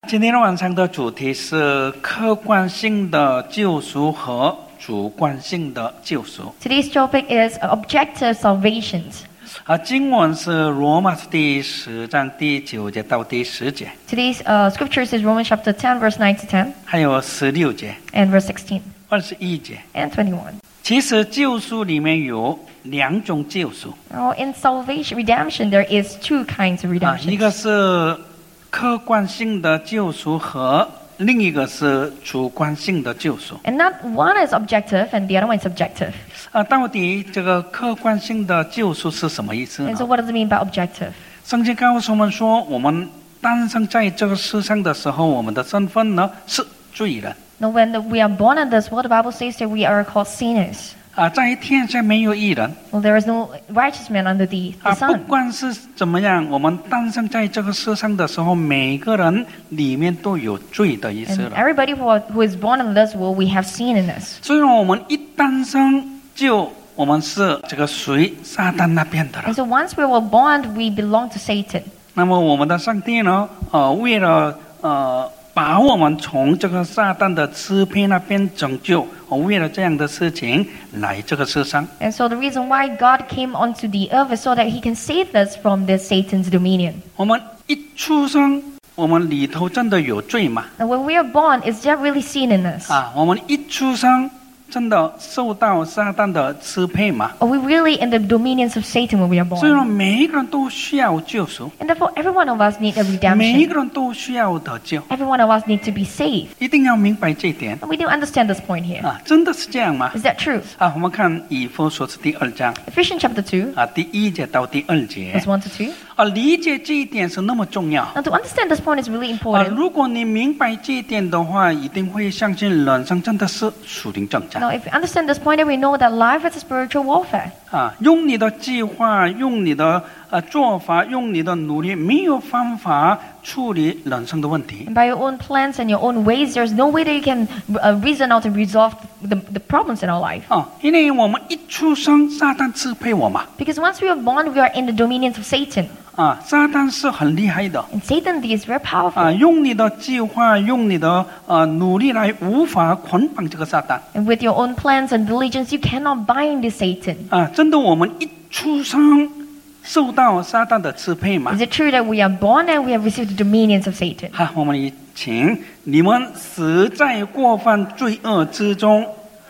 今天晚上的主题是客观性的救赎和主观性的救赎。 Today's topic is objective salvations. 经文是罗马书第10章第9节到第10节， Today's scriptures is Romans chapter 10, verse 9 to 10, 还有16节、 and verse 16, 21节。 and 21. 其实救赎里面有2种救赎， Now, in salvation, redemption, there is two kinds of 一个 redemption. 是客观性的救赎和另一个是主观性的救赎。 And not one is objective and the other one is subjective. 到底这个客观性的救赎是什么意思呢 And so what does it mean by objective? 圣经告诉我们说，我们诞生在这个世上的时候，我们的身份呢是罪人。 Now, when we are born in this world, the Bible says that we are called sinners. 在天下没有义人。 Well, there is no righteous man under the 不 sun. 管是怎么样，我们诞生在这个世上的时候，每个人里面都有罪的意思 And 了。 everybody who is born in this world, we have sin in us. 所以我们一诞生我们是这个属撒旦那边的了 And。so once we were born, we belong to Satan. 那么我们的上帝呢，为了把我们从这个撒旦的支配那边拯救，为了这样的事情来这个世上。 And so the reason why God came onto the earth is so that he can save us from this Satan's dominion. 我们一出生，我们里头真的有罪嘛？ And when we are born, is there really sin in us? 我们一出生真的受到撒旦的支配嘛？ Are we really in the dominions of Satan when we are 所以说， born? 每一个人都需要救赎， And therefore, every one of us need a 每一 redemption. 个人都需要得救， Every one of us need to be saved. 一定要明白这一点 And we do understand this point here. 真的是这样吗？ Is that true? 我们看以弗所书第2章 Ephesians chapter 2, 第1节到第2节 verse 1 to 2. 理解这一点是那么重要。 Now, to understand this point is really important. 如果你明白这一点的话，一定会相信人生真的是属灵征战。 Now, if you understand this point, then we know that life is a spiritual warfare. 用你的计划，用你的做法，用你的努力，没有方法处理人生的问题。 And by your own plans and your own ways, there's no way that you can reason out and resolve the problems in our life. 因为我们一出生，撒旦支配我嘛。 Because once we are born, we are in the dominions of Satan. 撒旦是很厉害的。 And Satan is very powerful. 用你的计划，用你的努力来无法捆绑这个撒旦。 And with your own plans and diligence, you cannot bind this Satan. 真的，我们一出生受到撒旦的支配嘛？ Is it true that we are born and we have received the dominions of Satan? 我们请你们死在过犯罪恶之中。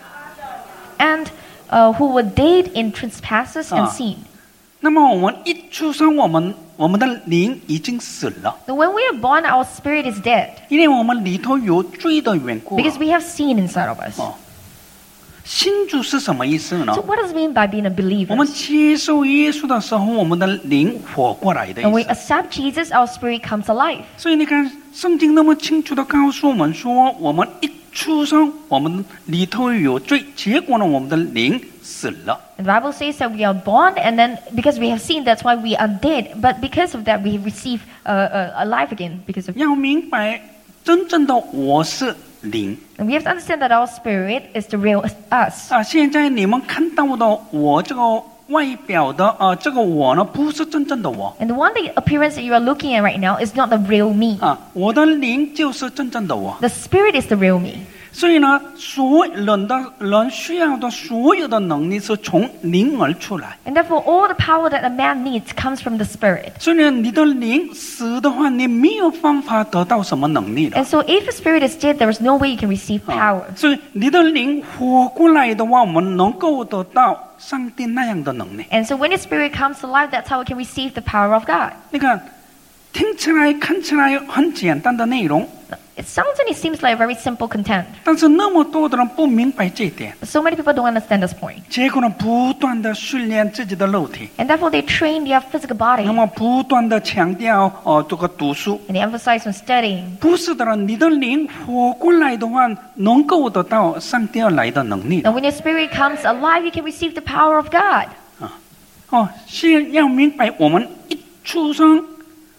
And who were dead in trespasses and sin. 那么我们一出生，我们的灵已经死了， Now, when we are born, our spirit is dead 因为我们里头有罪的缘故。 because we have sin inside of us. 信主是什么意思呢 So，what does it mean by being a 我们 believer? 接受耶稣的时候，我们的灵活过来的 When we 意思。 accept Jesus, our spirit comes alive. 所以你看，圣经那么清楚的告诉我们说，我们一出生，我们里头有罪，结果呢，我们的灵死了。 And the Bible says that we are born, and then because we have sinned, that's why we are dead. But because of that, we receive alive again because of. 要明白，真正的我是灵。 And we have to understand that our spirit is the real us. 现在你们看到的我这个外表的这个我呢，不是真正的我。 And the one appearance that you are looking at right now is not the real me. 我的灵就是真正的我。 The spirit is the real me. 所以呢，人需要的所有的能力是从灵而出来。 And therefore, all the power that a man needs comes from the spirit. 所以呢，你的灵死的话，你没有办法得到什么能力的。 And so, if the spirit is dead, there is no way you can receive power. 所以你的灵活过来的话，我们能够得到上帝那样的能力。 And so, when the spirit comes alive, that's how we can receive the power of God. 你看，听起来看起来很简单的内容， It sounds and it seems like a very simple content. 但是那么多的人不明白这一点， But so many people don't understand this point. 结果呢，不断的训练自己的肉体， And therefore, they train their physical body. 那么不断的强调这个读书。 And they emphasize on studying. 不是的人，你的灵活过来的话，能够得到上帝而来的能力的。 And when your spirit comes alive, you can receive the power of God. 是要明白，我们一出生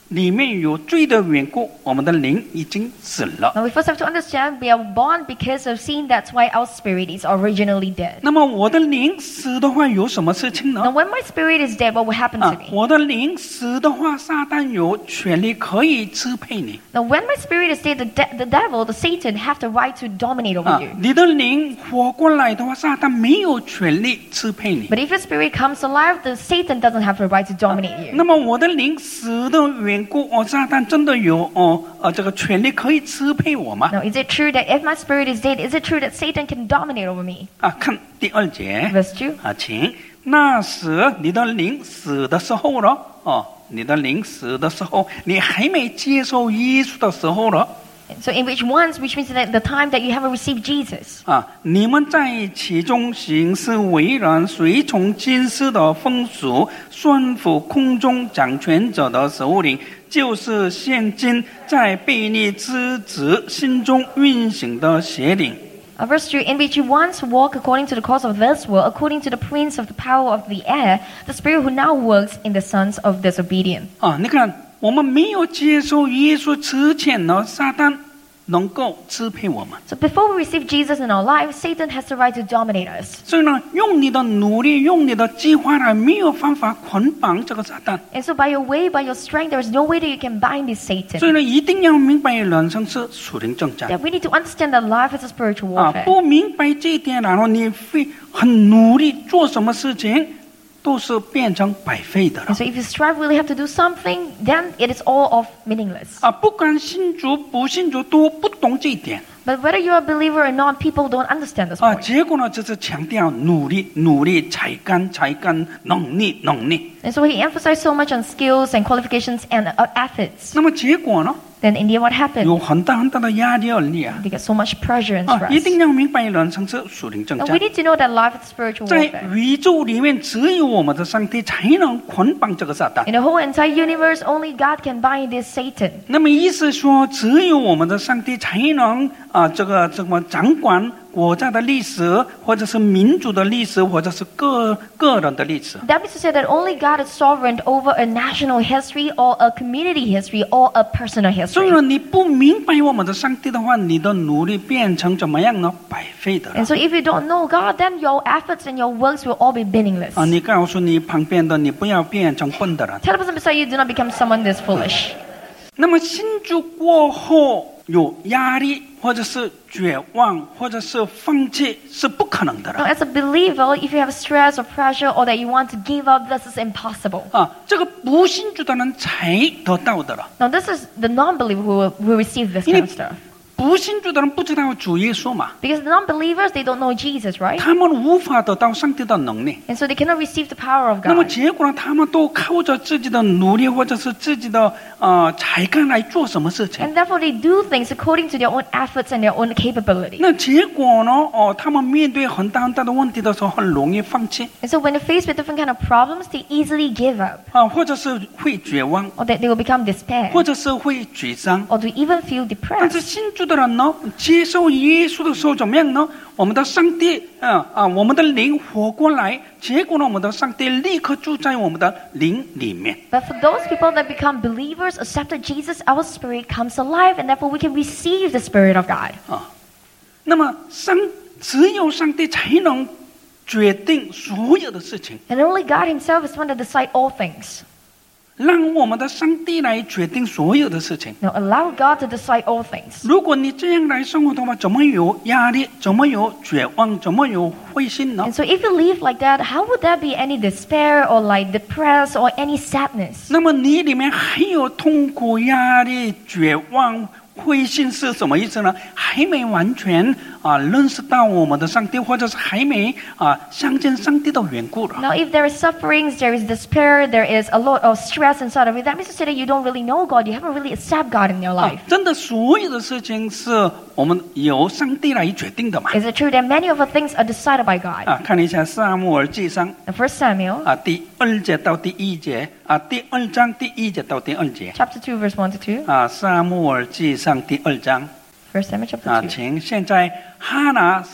里面有罪的缘故，我们的灵已经死了。 Now we first have to understand we are born because of sin. That's why our spirit is originally dead. 那么我的灵死的话，有什么事情 Now 呢？ when my spirit is dead, what will happen to me? 我的灵死的话，撒旦有权利可以支配你。 Now when my spirit is dead, the devil, the Satan, have the right to dominate over you. 你的灵活过来的话，撒旦没有权利支配你。 But if your spirit comes alive, the Satan doesn't have the right to dominate you. 那么我的灵死的缘故，撒旦真的有这个权利可以支配我吗？ Now is it true that if my spirit is dead, is it true that Satan can dominate over me? 看第2节 Verse 2. 请那时你的灵死的时候了，你的灵死的时候，你还没接受耶稣的时候了。 So in which means that the time that you haven't received Jesus. 你们在其中行事为人，随从今世的风俗，顺服空中掌权者的首领，就是现今在悖逆之子心中运行的邪灵。 Verse 3, in which you once walk according to the course of this world, according to the prince of the power of the air, the spirit who now works in the sons of disobedience. 你看，我们没有接受耶稣之前呢，撒旦能够支配我们。 So before we receive Jesus in our lives, Satan has the right to dominate us. 所以呢，用你的努力，用你的计划呢，没有办法捆绑这个撒旦。 And so by your way, by your strength, there is no way that you can bind this 所以 Satan. 呢，一定要明白人生是属灵征战。 That we need to understand that life is a spiritual warfare. 不明白这一点，然后你会很努力做什么事情，都是变成白费的了。 And so if you strive really have to do something, then it is all of meaningless. 不管信主不信主都不懂这一点。 But whether you're a believer or not, people don't understand this point. 结果呢，就是强调努力、努力、才干、才干、能力、能力。 And so he emphasized so much on skills and qualifications and efforts. 那么结果呢， Then in the end, what happened? 有很大很大的压力而力啊！ They get so much pressure and 一 stress. 定要明白人生是属灵征 And 战 we。need to know that life is spiritual 在 warfare. 宇宙里面，只有我们的上帝才能捆绑这个撒旦。 In the whole entire universe, only God can bind this Satan. 那么意思说，只有我们的上帝才能这个掌管国家的历史，或者是民族的历史，或者是个人的历史。 That means to say that only God is sovereign over a national history or a community history or a personal 所以 history. 呢，你不明白我们的上帝的话，你的努力变成怎么样呢？白费的了 And so if you don't know God, then your efforts and your works will all be meaningless. 你告诉你旁边的，你不要变成笨的人。 Tell the person beside you, do not become someone this foolish. 那么信主过后有压力，或者是绝望，或者是放弃，是不可能的 Now, 了。 as a believer, if you have stress or pressure or that you want to give up, this is impossible. 这个不信主的人才得到的了。 Now, this is the non-believer who will receive this kind of stuff. 不信主的人不知道主耶稣嘛， Because the non-believers, they don't know Jesus, right? 他们无法得到上帝的能力。 And so they cannot receive the power of 那么 God. 结果呢？他们都靠着自己的努力，或者是自己的才干来做什么事情。 And therefore, they do things according to their own efforts and their own capability. 那结果呢？他们面对很大很大的问题的时候，很容易放弃 And so when they're faced with different kind of problems, they easily give up. 或者是会绝望， Or that they will become despair. 或者是会沮丧。 Or to even feel 但是 depressed. 信主的人呢，接受耶稣的时候怎么样呢？我们的上帝我们的灵活过来，结果呢，我们的上帝立刻住在我们的灵里面。 But for those people that become believers, accepted Jesus, our spirit comes alive, and therefore we can receive the Spirit of God. 那么只有上帝才能决定所有的事情， And only God Himself is one that decides all things. 让我们的上帝来决定所有的事情。 Now allow God to decide all things. 如果你这样来生活的话，怎么有压力？怎么有绝望？怎么有灰心呢 And？so if you live like that, how would there be any despair or like depressed or any sadness? 那么你里面还有痛苦、压力、绝望、灰心是什么意思呢？还没完全认识到我们的上帝，或者是还没相信上帝的缘故了。 Now if there is sufferings, there is despair, there is a lot of stress inside of it, that means to say that you don't really know God, you haven't really accepted God in your life. 真的，所有的事情是我们由上帝来决定的嘛？ Is it true that many of the things are decided by God? 看一下撒母耳记上 The First Samuel, 第2节到第1节第2章第1节到第2节 chapter 2, verse 1 to 2. 撒母耳记上第2章 First Samuel chapter 2. 请现在哈拿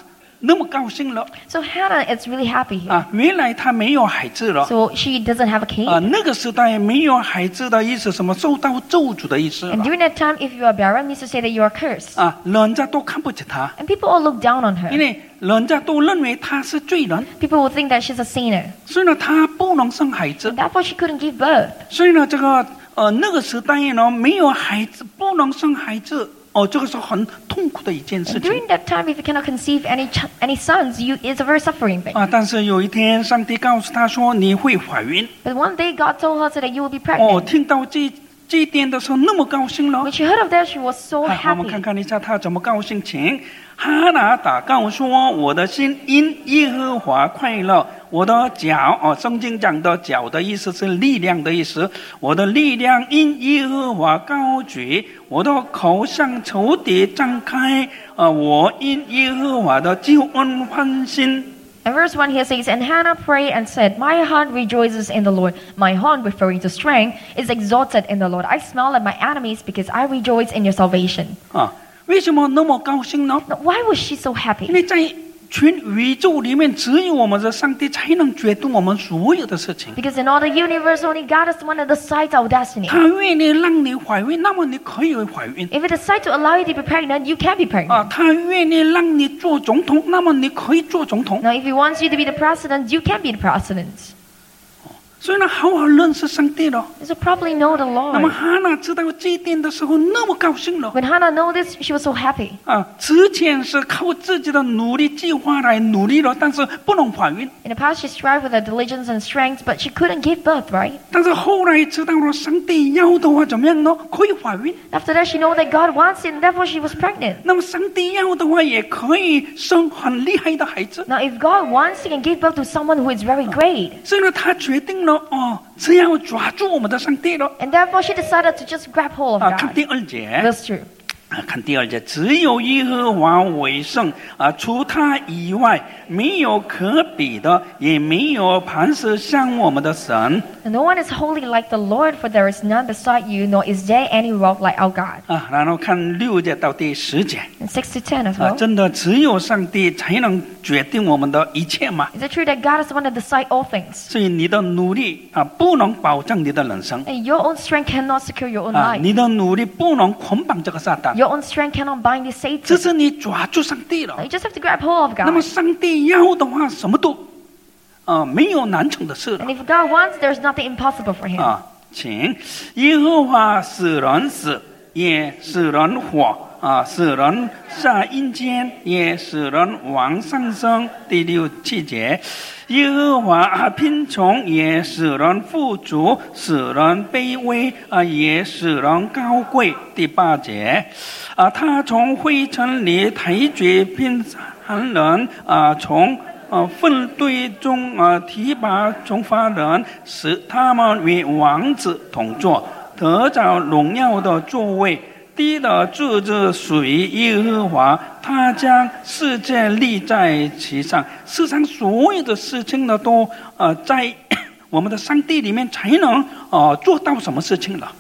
那么高兴了 So Hannah is really happy here. 原来她没有孩子了 So she doesn't have a kid. 那个时代没有孩子的意思什么受到咒诅的意思 And during that time, if you are barren, means to say that you are cursed. 人家都看不起她 And people all look down on 因 her. 为人家都认为她是罪人 People will think that she's a sinner. 所以呢她不能生孩子 And therefore, she couldn't give birth. 所以呢这个那个时代呢没有孩子不能生孩子这个是很痛苦的一件事 And 情 during that time, if you cannot conceive any sons, it's a very suffering thing. 但是有一天上帝告诉她说你会怀孕 But one day, God told her that you will be pregnant. 听到这一点的时候那么高兴了 When she heard of that, she was so 我们 happy. 看看一下她怎么高兴请哈拿祷告说我的心因耶和华快乐我的脚圣经讲的脚的意思是力量的意思我的力量因耶和华高举我的口向仇敌张开我因耶和华的救恩欢心 And verse 1 here says, And Hannah prayed and said, My heart rejoices in the Lord. My heart, referring to strength, is exalted in the Lord. I smile at my enemies because I rejoice in your salvation. 为什么那么高兴呢 Now, why was she so 因 happy? 为在全宇宙里面只有我们的上帝才能决定我们所有的事情 Because in all the universe, only God is the one that decides our destiny. 他愿意让你怀孕那么你可以怀孕 If it decides to allow you to be pregnant, you can be pregnant. 他愿意让你做总统那么你可以做总统 Now, if he wants you to be the president, you can be the president. 所以呢好好认识上帝了 So probably know the 那么 Lord. 哈娜知道这一点的时候那么高兴了 When Hannah knew this, she was so happy. 之前是靠自己的努力计划来努力了但是不能怀孕 In the past, she strived with her diligence and strength, but she couldn't give birth, right? 但是后来知道了上帝要的话怎么样呢可以怀孕 After that, she knew that God wants it, and therefore she was pregnant. 那么上帝要的话也可以生很厉害的孩子 Now, if God wants, He can give birth to someone who is very great. 所以呢他决定了只要抓住我们的上帝了 And therefore, she decided to just grab hold of 看 God. 第2节 Verse 2. 看第2节只有耶和华为圣除他以外没有可比的也没有磐石像我们的神 And no one is holy like the Lord, for there is none beside you, nor is there any rock like our God. 然后看6节到第10节 And 6 to 10 as well. 真的只有上帝才能决定我们的一切吗 Is it true that God is the one that decides all things? 所以你的努力不能保证你的人生 And your own strength cannot secure your own life. 你的努力不能捆绑这个撒旦 Your own strength cannot bind this 只 Satan. 是你抓住上帝了 You just have to grab hold of 那么 God. 上帝要的话什么都没有难成的事了 And if God wants, there's nothing impossible for Him. 请耶和华使人死也使人活使人下阴间也使人往上升第6、7节耶和华贫穷也使人富足使人卑微也使人高贵第8节他从灰尘里抬举贫寒人从粪堆中提拔穷乏人使他们与王子同坐得着荣耀的座位地的柱子属于耶和华他将世界立在其上世上所有的事情呢都在我们的上帝里面才能做到什么事情了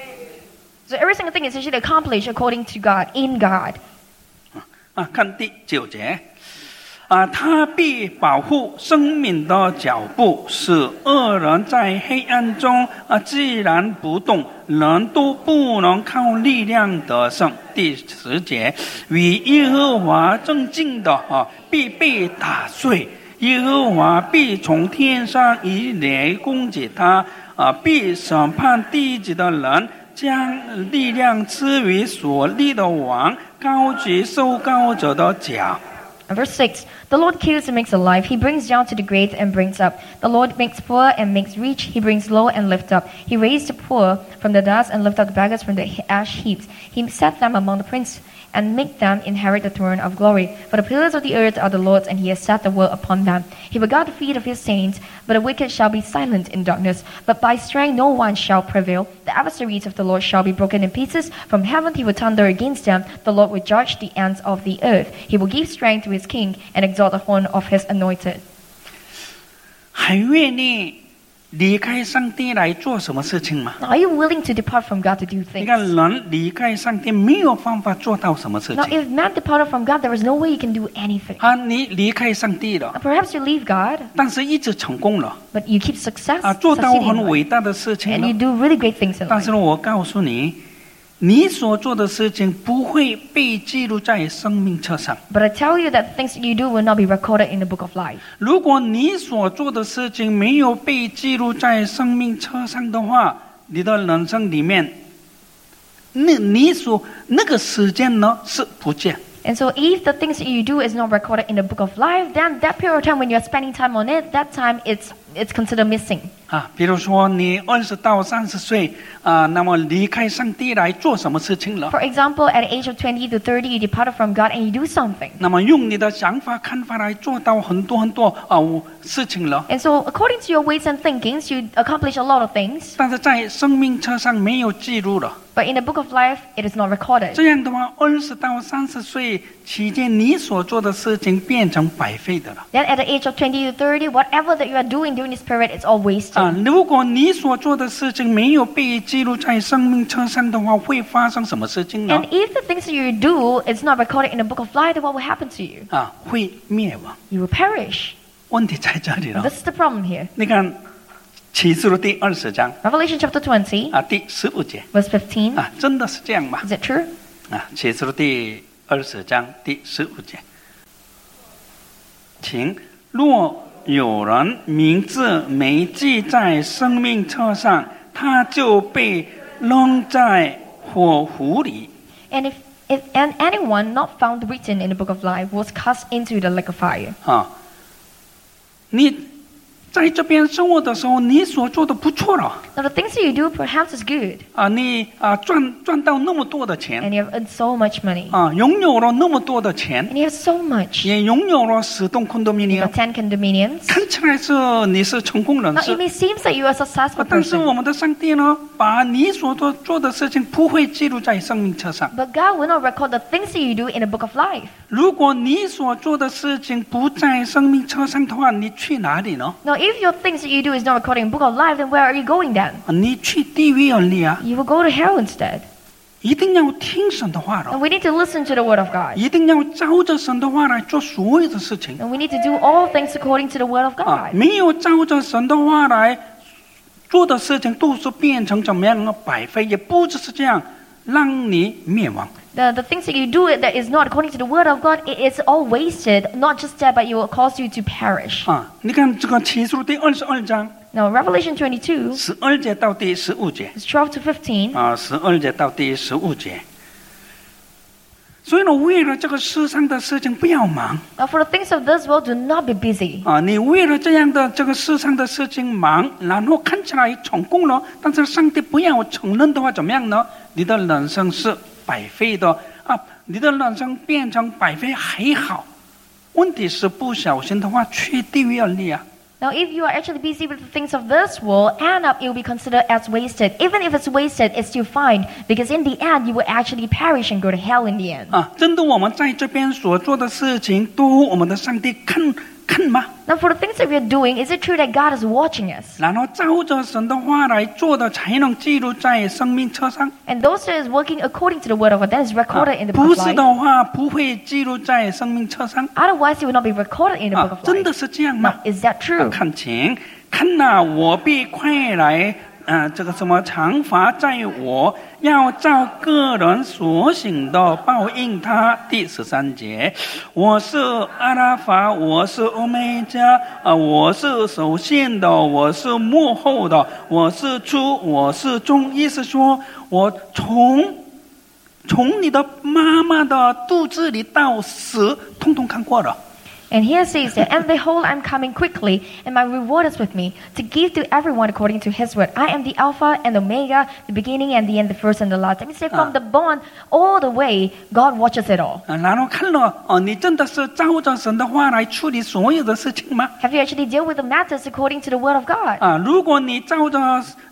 So every single thing is actually accomplished according to God, in God. 看第9节他必保护生命的脚步使恶人在黑暗中自然不动人都不能靠力量得胜第10节与耶和华争竞的必被打碎耶和华必从天上以雷攻击他必审判地级的人将力量赐予所立的王高举受膏者的脚 Verse 6, the Lord kills and makes alive. He brings down to the grave and brings up. The Lord makes poor and makes rich. He brings low and lifts up. He raised the poor from the dust and lifted up the beggars from the ash heaps. He set them among the princes and make them inherit the throne of glory. For the pillars of the earth are the Lord's, and He has set the world upon them. He will guard the feet of His saints, but the wicked shall be silent in darkness. But by strength no one shall prevail. The adversaries of the Lord shall be broken in pieces. From heaven He will thunder against them. The Lord will judge the ends of the earth. He will give strength to His king and exalt the horn of His anointed. 还愿意离开上帝来做什么事情吗？ Now, are you willing to depart from God to do 你 things? 看，人离开上帝没有办法做到什么事 Now, 情 if man departed from God, there is no way you can do anything. 啊！你离开上帝 Now, 了， perhaps you leave God, 但是一直成功了 but you keep success, 啊，做到 succeeding 很 in life. 伟大的事情 And you 了。 do really great things in 但 life. 是呢，我告诉你，你所做的事情不会被记录在生命册上。 But I tell you that things you do will not be recorded in the book of life. 如果你所做的事情没有被记录在生命册上的话，你的人生里面，那个时间呢是不见。 And so if the things that you do is not recorded in the book of life, then that period of time when you're spending time on it, that time it's considered missing. 啊，比如说你20到30岁啊，那么离开上帝来做什么事情了？ For example, at the age of 20 to 30, you departed from God and you do something. 那么用你的想法、看法来做到很多事情了。 And so according to your ways and thinkings, you accomplish a lot of things. 但是在生命册上没有记录了。 But in the book of life, it is not recorded. 这样的话，20到30岁期间你所做的事情变成白费的了。 Then at the age of 20 to 30, whatever that you are doing during this period, it's all wasted. 啊，如果你所做的事情没有被记录在生命册上的话，会发生什么事情呢 And？ if the things that you do is not recorded in the book of life, then what will happen to you? 啊，会灭亡。 You will perish. 问题在这里 And 了。 this is the problem here. 你看启示录第20章 Revelation chapter 20, 啊，第15节 verse 15. 啊，真的是这样吗？ Is it true? 啊，启示录第20章第15节，请若有人名字没记在生命册上，他就被扔在火湖里。 And if anyone not found written in the book of life was cast into the lake of fire. 啊，你在这边生活的时候，你所做的不错了 Now the things that you do perhaps is good. 啊，你啊赚到那么多的钱 And you have earned so much money. 啊，拥有了那么多的钱， And you have so much. 也拥有了10栋 You condominium， got 10 condominiums. 看起来是你是成功人 Now it 士。 may seem that you are a successful 但是 person. 我们的上帝呢，把你所做的事情不会记录在生命册上。 But God will not record the things that you do in the book of life. 如果你所做的事情不在生命册上的话，你去哪里呢？ Now if your things that you do is not recorded in the book of life, then where are you going then? 啊，你去地狱而已啊！ You will go to hell instead. 一定要听神的话 And 了， we need to listen to the word of God. 一定要照着神的话来做所有的事情 And we need to do all things according to the word of 啊！ God. 没有照着神的话来做的事情，都是变成怎么样呢？白费，也不只是这样，让你灭亡。 The things that you do that is not according to the word of God, it is all wasted. Not just that, but it will cause you to perish. 啊！你看这个启示录第22章 Now Revelation 22, 12节到第15节。 verse 12 to 15. 啊，12节到第15节。所以呢，为了这个世上的事情不要忙 Now for the things of this world, do not be busy. 啊！你为了这样的这个世上的事情忙，然后看起来成功了，但是上帝不要承认的话，怎么样呢？你的人生是白费的啊！你的人生变成白费还好，问题是不小心的话，去地狱而已啊！ Now if you are actually busy with the things of this world, end up it will be considered as wasted. Even if it's wasted, it's still fine. Because in the end, you will actually perish and go to hell in the end. 啊，真的，我们在这边所做的事情，都我们的上帝看吗？ Now for the things that we are doing, is it true that God is watching us? 然后照着神的话来做的，才能记录在生命册上。 And those that is working according to the word of God, that is recorded in the 不 book of 是 life. 的话，不会记录在生命册上。 Otherwise, it will not be recorded in the book of 真 life. 的是这样吗？ Now, is that true? 看请看呐、我必快来，这个什么惩罚在我，要照个人所行的报应他。第13节，我是阿拉法，我是欧美加，我是首先的，我是幕后的，我是初，我是终。意思说，我从你的妈妈的肚子里到死，通通看过了。 And here says that, and behold, I'm coming quickly, and my reward is with me, to give to everyone according to his word. I am the Alpha and Omega, the beginning and the end, the first and the last. That means that from the born all the way, God watches it all. 然后看了你真的是照着神的话来处理所有的事情吗？ Have you actually dealt with the matters according to the word of God? 如果你照着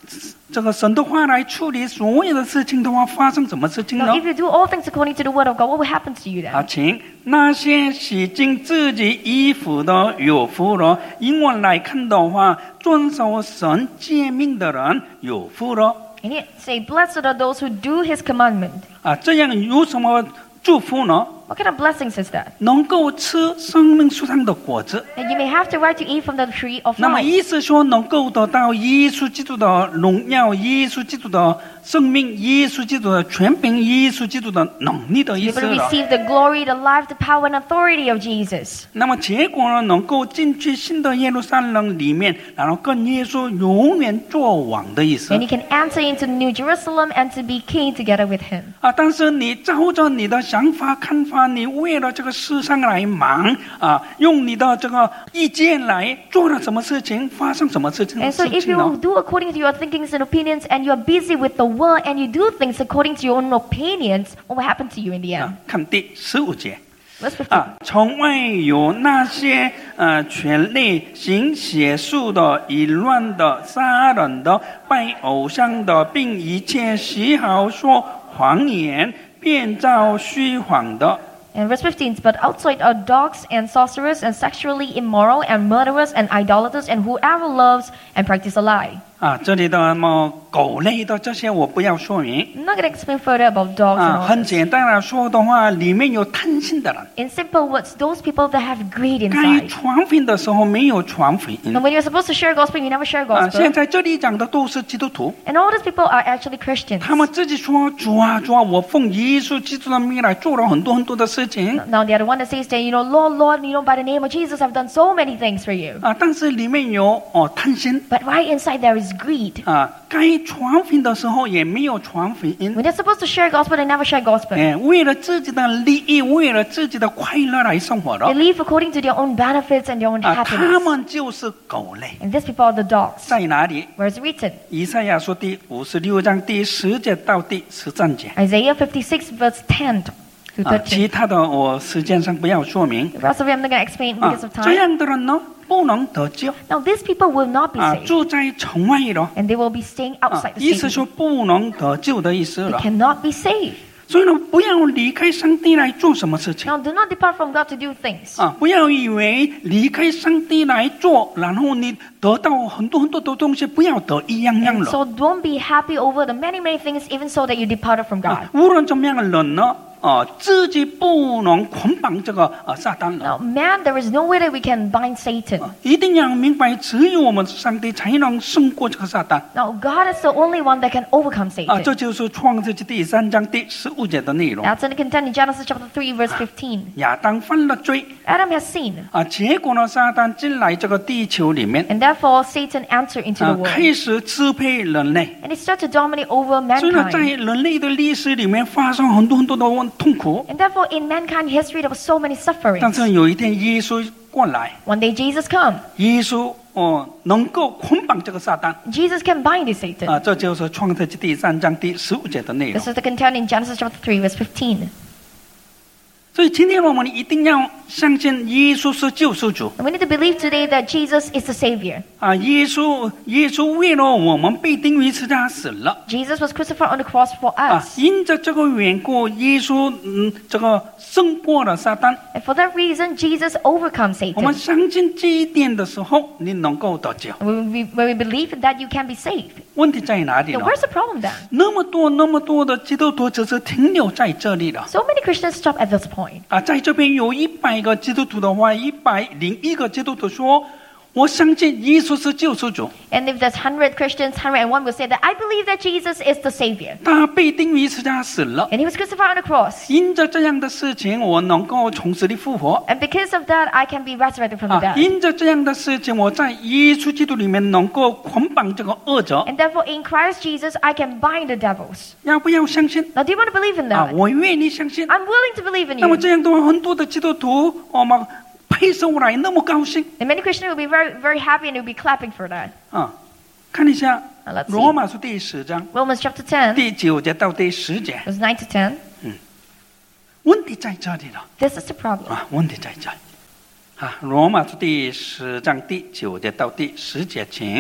这个神的话来处理所有的事情的话，发生什么事情呢 Now, if you do all things according to the word of God, what will happen to you 啊， then? 请那些洗净自己衣服的有福了。英文来看的话，遵守神诫命的人有福了。 And yet say, blessed are those who do his commandment. 啊，这样有什么祝福呢？ What kind of blessings is that? 能够吃生命树上的果子。 That you may have the right to eat from the tree of 那么 life. 意思说，能够得到耶稣基督的荣耀、耶稣基督的生命、耶稣基督的权柄、耶稣基督的能力的意 You're 思 going to 了。 receive the glory, the life, the power, and authority of Jesus. 那么结果呢，能够进去新的耶路撒冷里面，然后跟耶稣永远做王的意思 And you can enter into New Jerusalem and to be king together with him. 啊。但是你照着你的想法看法，你为了这个世上来忙啊，用你的这个意见来做了什么事情，发生什么事情 And so 事 if 情呢 you？do according to your thinkings and opinions and you're busy with the world and you do things according to your own opinions, what will happen to you in the 啊 end?， 看第15节。 Verse 15. 啊，从外有那些权力行邪术的、淫乱的、杀人的、拜偶像的，并一切喜好说谎言、编造虚谎的。 And verse 15, but outside are dogs and sorcerers and sexually immoral and murderers and idolaters and whoever loves and practice a lie. 啊，这里的什么狗类的这些我不要说明 I'm not going to explain further about dogs 啊， and all 很 this. 简单来说的话，里面有贪心的人， In simple words, those people that have greed 该 inside. 传福音的时候没有传福音 Now, when you're supposed to share gospel, you never share 啊。现 gospel. 在这里讲的都是基督徒， And all these people are actually Christians. 他们自己说主啊主啊，我奉耶稣基督的名来做了很多很多的事情 Now, they are the one that says that, Lord, Lord, by the name of Jesus, I've done so many things for you. 啊，但是里面有贪心 But right inside there is greed. 啊，该传福音的时候也没有传福音， When they're supposed to share gospel, they never share gospel. 为了自己的利益，为了自己的快乐来生活 They 的 live according to their own benefits and their own 啊，他 happiness. 们就是狗类。 And these people are the dogs. 在哪里？ Where is it written? 以赛亚书第56章第10节到第13节 Isaiah 56, verse 10 to 啊， 13. 其他的我时间上不要说明 The rest of it I'm not going to explain 啊 because of。 这 time. 样的人呢，不能得救 Now, these people will not be 啊， saved. 住在城外了 And they will be staying 啊 outside，the 意思 city. 说不能得救的意思 They 了。 cannot be saved. 所以呢，不要离开上帝来做什么事情 Now, do not depart from God to do things. 啊！不要以为离开上帝来做，然后你得到很多很多的东西，不要得一样样 And 了 so don't be happy over the many, many things, even so that you departed from 啊 God.！ 无论怎么样的人呢，自己不能捆绑这个撒旦了。 Now, man, there is no way that we can bind Satan. 一定要明白，只有我们上帝才能胜过这个撒旦 Now, God is the only one that can overcome 啊！ Satan. 这就是创世纪第3章第15节的内容。 That's contained in Genesis chapter 3, verse 15. 亚当犯了罪 Adam has sinned, 啊，结果呢，撒旦进来这个地球里面 and therefore Satan entered into 啊 the，world. 开始支配人类。 And he started to dominate over 所以呢，在 mankind. 人类的历史里面发生很多很多的痛苦。 And therefore, in mankind history, there was so many 但 sufferings. 是有一天耶稣过来， One day, Jesus come. 耶稣能够捆绑这个撒旦 Jesus can bind this Satan. 啊，这就是创世纪第3章第15节的内容 This。is contained in Genesis chapter 3, verse 15. 所以今天我们一定要相信耶稣是救赎主 And we need to believe today that Jesus is the Savior. 啊！耶稣为了我们被钉于十字架死了 Jesus was crucified on the cross for 啊！ us. 因着这个缘故，耶稣这个胜过了撒旦。 And for that reason, Jesus overcomes 我们 Satan. 相信这一点的时候，你能够得救。 When we believe that, you can be saved. 问题在哪里 Now, 呢？ where's the problem then? 那么多的基督徒只是停留在这里了 So many Christians stop at this point. 啊！在这边有100个基督徒的话，101个基督徒说：“我相信耶稣是救赎主， And if there's 100 Christians, 101 will say that I believe that Jesus is the Savior. 他被钉于十字架死了。 And he was crucified on the cross. 因着这样的事情，我能够从死里复活 And because of that, I can be resurrected from the 啊！ dead. 因着这样的事情，我在耶稣基督里面能够捆绑这个恶者。 And therefore, in Christ Jesus, I can bind the devils. 要不要相信 Now, do you want to believe in 啊？ that? 我愿意相信。 I'm willing to believe in 那么 you. 这样的话，很多的基督徒拍手来那么高兴 And many Christians will be very, very happy and will be clapping for that. 啊！看一下 Now, let's 罗 see. 马书第10章 Romans chapter 10, 第9节到第10节， verse 9 to 10. 问题在这里了 This is the problem. 啊！问题在这里啊！罗马书第10章第9节到第10节，请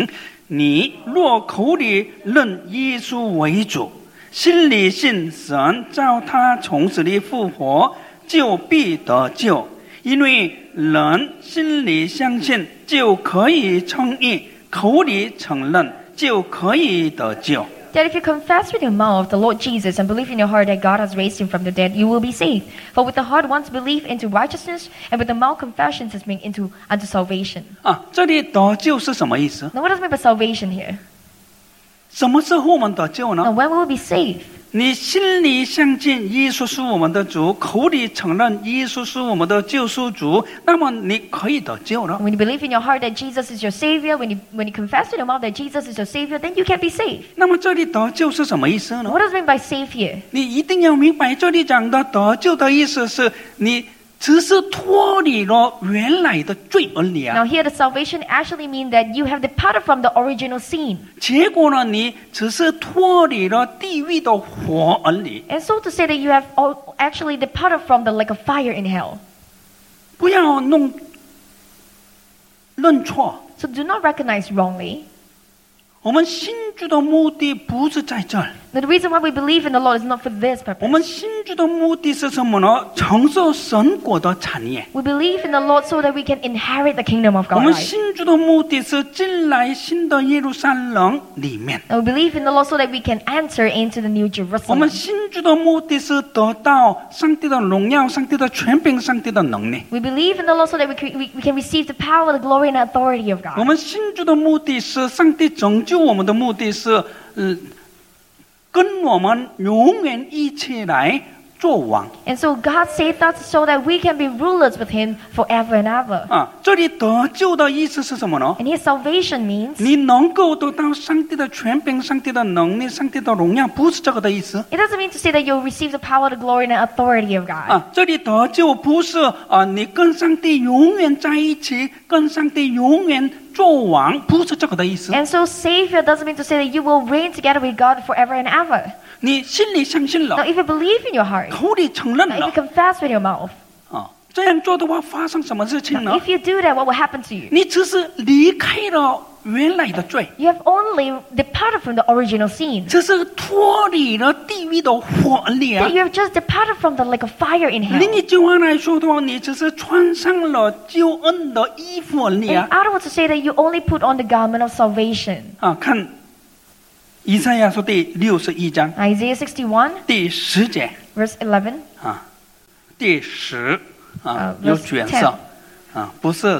你若口里认耶稣为主，心里信神叫他从死里复活，就必得救。因为人心里相信就可以称义，口里承认就可以得救。 That if you confess with your mouth the Lord Jesus and believe in your heart that God has raised him from the dead, you will be saved. For with the heart one believes into righteousness, and with the mouth confession is made unto salvation. 这里得救是什么意思？ Now what does it mean by salvation here? 什么时候我们得救呢？ Now when will we be saved? 你心里相信耶稣是我们的主，口里承认耶稣是我们的救赎主，那么你可以得救了。 When you believe in your heart that Jesus is your Savior, when you confess with your mouth that Jesus is your Savior, then you can be saved. 那么这里得救是什么意思呢？ What does it mean by saved here? 你一定要明白，这里讲的得救的意思是你只是脱离了原来的罪而已 Now here the salvation actually means that you have departed from the original sin. 结果呢，你只是脱离了地狱的火而已。 And so to say that you have actually departed from the lake of fire in hell. 不要认错， So do not recognize wrongly. 我们信主的目的不是在这儿。 Now the reason why we believe in the Lord is not for this 我 purpose. 们信主的目的是什么呢？承受神国的产业。 We believe in the Lord so that we can inherit the kingdom of 我 God. 们信主的目的是进来新的耶路撒冷里面。 And we believe in the Lord so that we can enter into the New 我们 Jerusalem. 信主的目的是得到上帝的荣耀、上帝的权柄、上帝的能力。 We believe in the Lord so that we can receive the power, the glory, and the authority of 我 God. 们信主的目的是上帝拯救我们的目的是，跟我们永远一起来做王。 And so God saved us so that we can be rulers with Him forever and ever. 这里得救的意思是什么呢？ And His salvation means 你能够得到上帝的权柄、上帝的能力、上帝的荣耀，不是这个的意思。 it doesn't mean to say that you'll receive the power, the glory, and the authority of God. 这里得救不是你跟上帝永远在一起，跟上帝永远做王，不是这个的意思。 And so Savior doesn't mean to say that you will reign together with God forever and ever. 你心里相信 Now 了， if you believe in your heart, 口里承认 now if 了 you confess with your mouth, 这样做的话，发生什么事情 now 呢？ if you do that, what will happen to you? 你只是离开了原来的罪， You have only departed from the original sin. 只是脱离了地狱的火而已 That you have just departed from the lake of fire in 另 hell. 一句话来说的话，你只是穿上了救恩的衣服而已 In other words, to say that you only put on the garment of salvation. 看以赛亚书第61章 Isaiah 61, 第10节 verse 11. 第10 verse 有卷色不是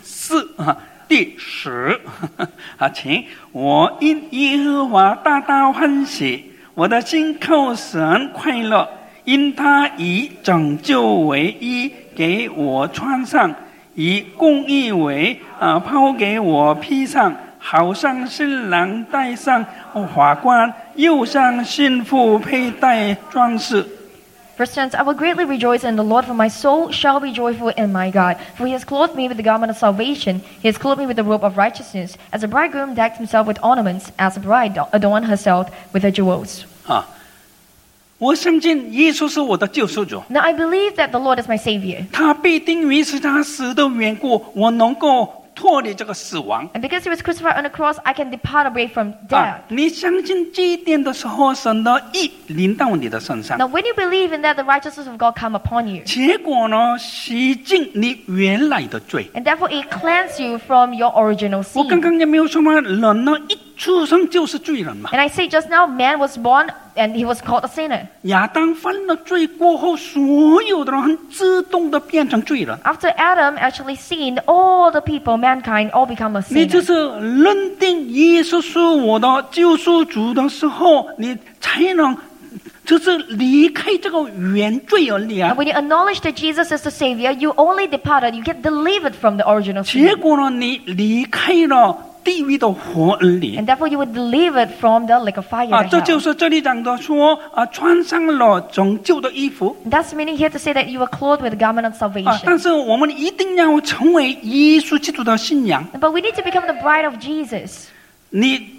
4第10请我因耶和华大大欢喜，我的心靠神快乐，因他以拯救为衣给我穿上，以公义为袍给我披上，好像新郎戴上华冠，又像新妇佩戴装饰。 Verse 10, I will greatly rejoice in the Lord, for my soul shall be joyful in my God. For he has clothed me with the garment of salvation. He has clothed me with the robe of righteousness. As a bridegroom decked himself with ornaments, as a bride adorned herself with her jewels. 我相信耶稣是我的救赎主， Now I believe that the Lord is my Savior. 他必定于是他死的缘故，我能够脱离这个死亡。 And because he was crucified on the cross, I can depart away from death. 你相信这一点的时候，神的义临到你的身上。 Now when you believe in that, the righteousness of God come upon you. 结果呢，洗净你原来的罪。 And therefore it cleanses you from your original 我刚 sin. 刚也没有说嘛，人呢一出生就是罪人嘛。 And I say just now, man was born and he was called a sinner. 亚当犯了罪过后，所有的人自动的变成罪人。 After Adam actually sinned, all the people, mankind, all become a 你就 sinner. 是认定耶稣是我的救赎主的时候，你才能就是离开这个原罪而已 And when you acknowledge that Jesus is the Savior, you only departed, you get delivered from the original 结 sin. 果呢，你离开了地狱的火而已 And therefore you were delivered from the lake of fire. 这 to 就 hell. 是这里讲的说穿上了拯救的衣服 And that's meaning here to say that you were clothed with the garment of 但 salvation. 是我们一定要成为耶稣基督的信仰。 But we need to become the bride of Jesus. 你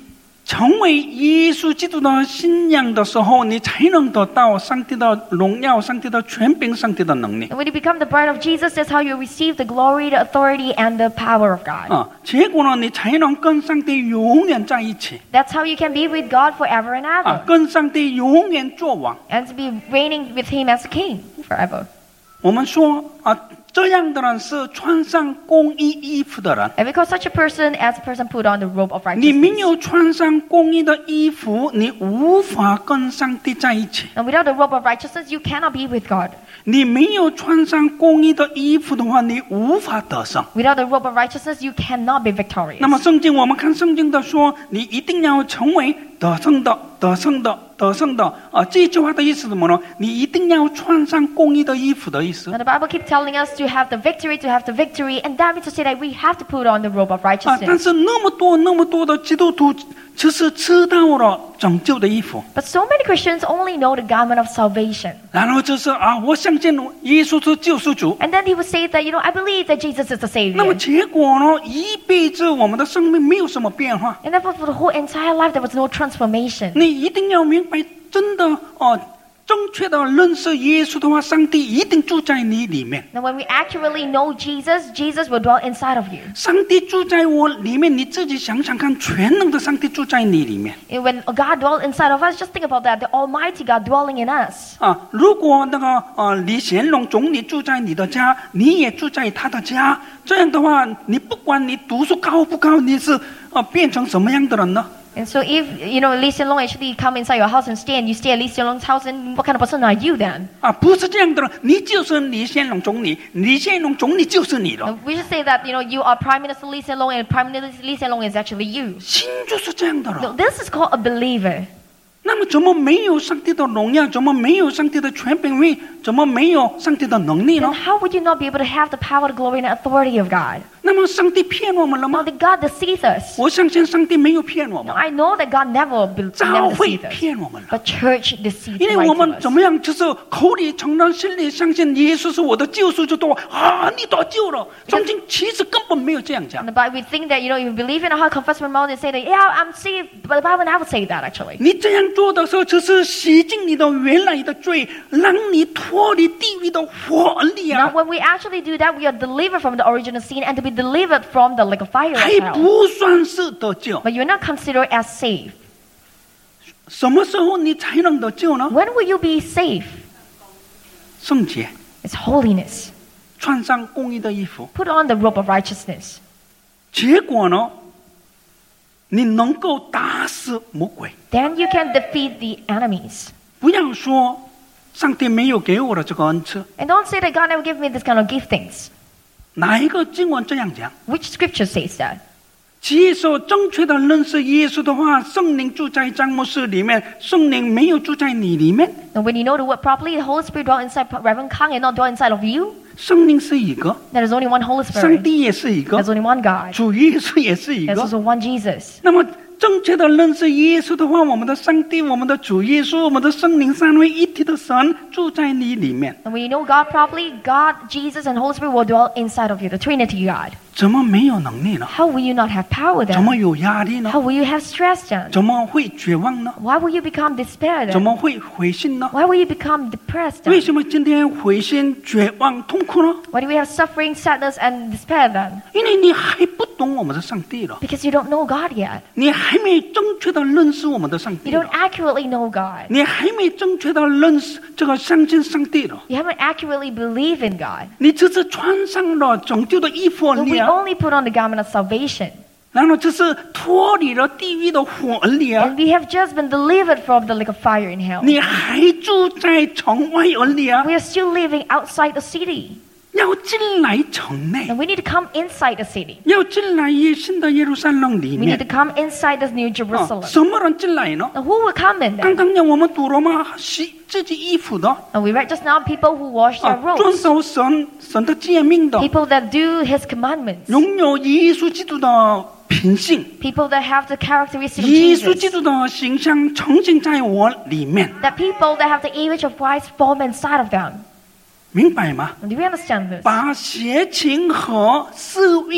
成为耶稣基督的信仰的时候，你才能得到上帝的荣耀、上帝的权柄、上帝的能力。 And when you become the bride of Jesus, that's how you receive the glory, the authority, and the power of God. 结果呢，你才能跟上帝永远在一起。 That's how you can be with God forever and ever. 跟上帝永远作王。 And to be reigning with Him as a king forever. 我们说这样的人是穿上公义衣服的人。 And we call such a person as a person put on the robe of 你没 righteousness. 有穿上公义的衣服，你无法跟上帝在一起。 And without the robe of righteousness, you cannot be with God. 你没有穿上公义的衣服的话，你无法得胜。 Without the robe of righteousness, you cannot be victorious. 那么圣经，我们看圣经的说，你一定要成为得胜的，得胜的，得胜的。这句话的意思是什么呢？你一定要穿上公义的衣服的意思。 Now the Bible keeps telling us to have the victory, and that means to say that we have to put on the robe of 但 righteousness. 是那么多的基督徒，只是知道了拯救的衣服， But so many Christians only know the garment of salvation. 然后就是我相信耶稣是救赎主。 And then he would say that, I believe that Jesus is the 那么 Savior. 结果呢？一辈子我们的生命没有什么变化。 And therefore for the whole entire life there was no transformation. 你一定要明白，真的正确的认识耶稣的话，上帝一定住在你里面。 Now when we accurately know Jesus, Jesus will dwell inside of you. 上帝住在我里面，你自己想想看，全能的上帝住在你里面。 And when God dwells inside of us, just think about that, the Almighty God dwelling in us. 如果那个李显龙总理住在你的家，你也住在他的家，这样的话，你不管你读书高不高，你是变成什么样的人呢？ And so if, Lee Hsien Loong actually come inside your house and you stay at Lee Hsien Loong's house, and what kind of person are you then? 不是这样的人，你就是李显龙总理，李显龙总理就是你了。 We should say that, you are Prime Minister Lee Hsien Loong, and Prime Minister Lee Hsien Loong is actually you. 心就是这样的人。 No, this is called a believer. 那么怎么没有上帝的荣耀？怎么没有上帝的权柄？怎么没有上帝的能力 Then 呢？ how would you not be able to have the power, the glory, and the authority of God? 那么上帝骗我们了 Now 吗？ that God deceives us. 我相信上帝没有骗我 Now 们， I know that God never 教 never 会 deceives us. 骗我们了。 But church deceives 因为我 lies 们 to 怎 us. 么样，就是口里承认，心里相信耶稣是我的救赎，就多你得救了。圣经其实根本没有这样讲 And。the Bible, we think that, you believe in our heart, confess with our mouth, and say that, yeah, I'm saved. But the Bible never say that, actually. 你这样做的时候，就是洗净你的原来的罪，让你脱离地狱的火力 Now, 啊！ when we actually do that, we are delivered from the original sin and to be delivered from the lake of fire 还 as well. 不算是得救。 But you're not considered as saved. 什么时候你才能得救呢？ When will you be saved? 圣洁， It's holiness. 穿上公义的衣服。 Put on the robe of righteousness. 结果呢，你能够打死魔鬼。 Then you can defeat the enemies. 不要说上帝没有给我的这个恩赐， And don't say that God never gave me this kind of giftings. 哪一个经文这样讲？ Which scripture says that? 接受正确的认识耶稣的话，圣灵住在詹姆斯里面，圣灵没有住在你里面。 And when you know the word properly, the Holy Spirit dwell inside Reverend Kang and not dwell inside of you. 圣灵是一个， There is only one Holy 上 Spirit. 帝也是一个 There's，only one God. 主耶稣也是一 There's 个。 also one Jesus. 那么正确的认识耶稣的话，我们的上帝、我们的主耶稣、我们的圣灵三位一体的神住在你里面， And when you know God properly, God, Jesus, and Holy Spirit will dwell inside of you, the Trinity God. 怎么没有能力呢？ How will you not have power 怎 then? 么有压力呢？ How will you have stress then? 怎么会绝望呢？ Why will you become despair 怎 then? 么会灰心呢？ Why will you become depressed 为 then? 什么今天灰心、绝望、痛苦呢？ Why do we have suffering, sadness, and despair then? 因为你还不懂我们的上帝了， Because you don't know God yet. 你还没正确的认识我们的上帝 You 了 don't，accurately know God. 你还没正确的认识这个相信上帝了， You haven't accurately believed in God. 你只是穿上了拯救的衣服而 But 已 we 啊， only put on the garment of salvation. 然后就是脱离了地狱的火而已啊， And we have just been delivered from the lake of fire in hell. 你还住在城外而已啊， We are still living outside the city. 要进来城内， And we need to come inside the city. 要进来新的耶路撒冷里 We need to 面。 come inside this new 哦 Jerusalem. 什么人进来呢？ Now who will come in 刚 then? 刚我们读了吗？洗自己衣服的， And we read just now people who wash their 遵 robes. 守神的诫命的， People that do his commandments. 拥有耶稣基督的品性， People that have the characteristics of 耶稣基 Jesus. 督的形象呈现在我里面， That people that have the image of Christ form inside of them. 明白吗？ And do we understand this? 把邪情和私欲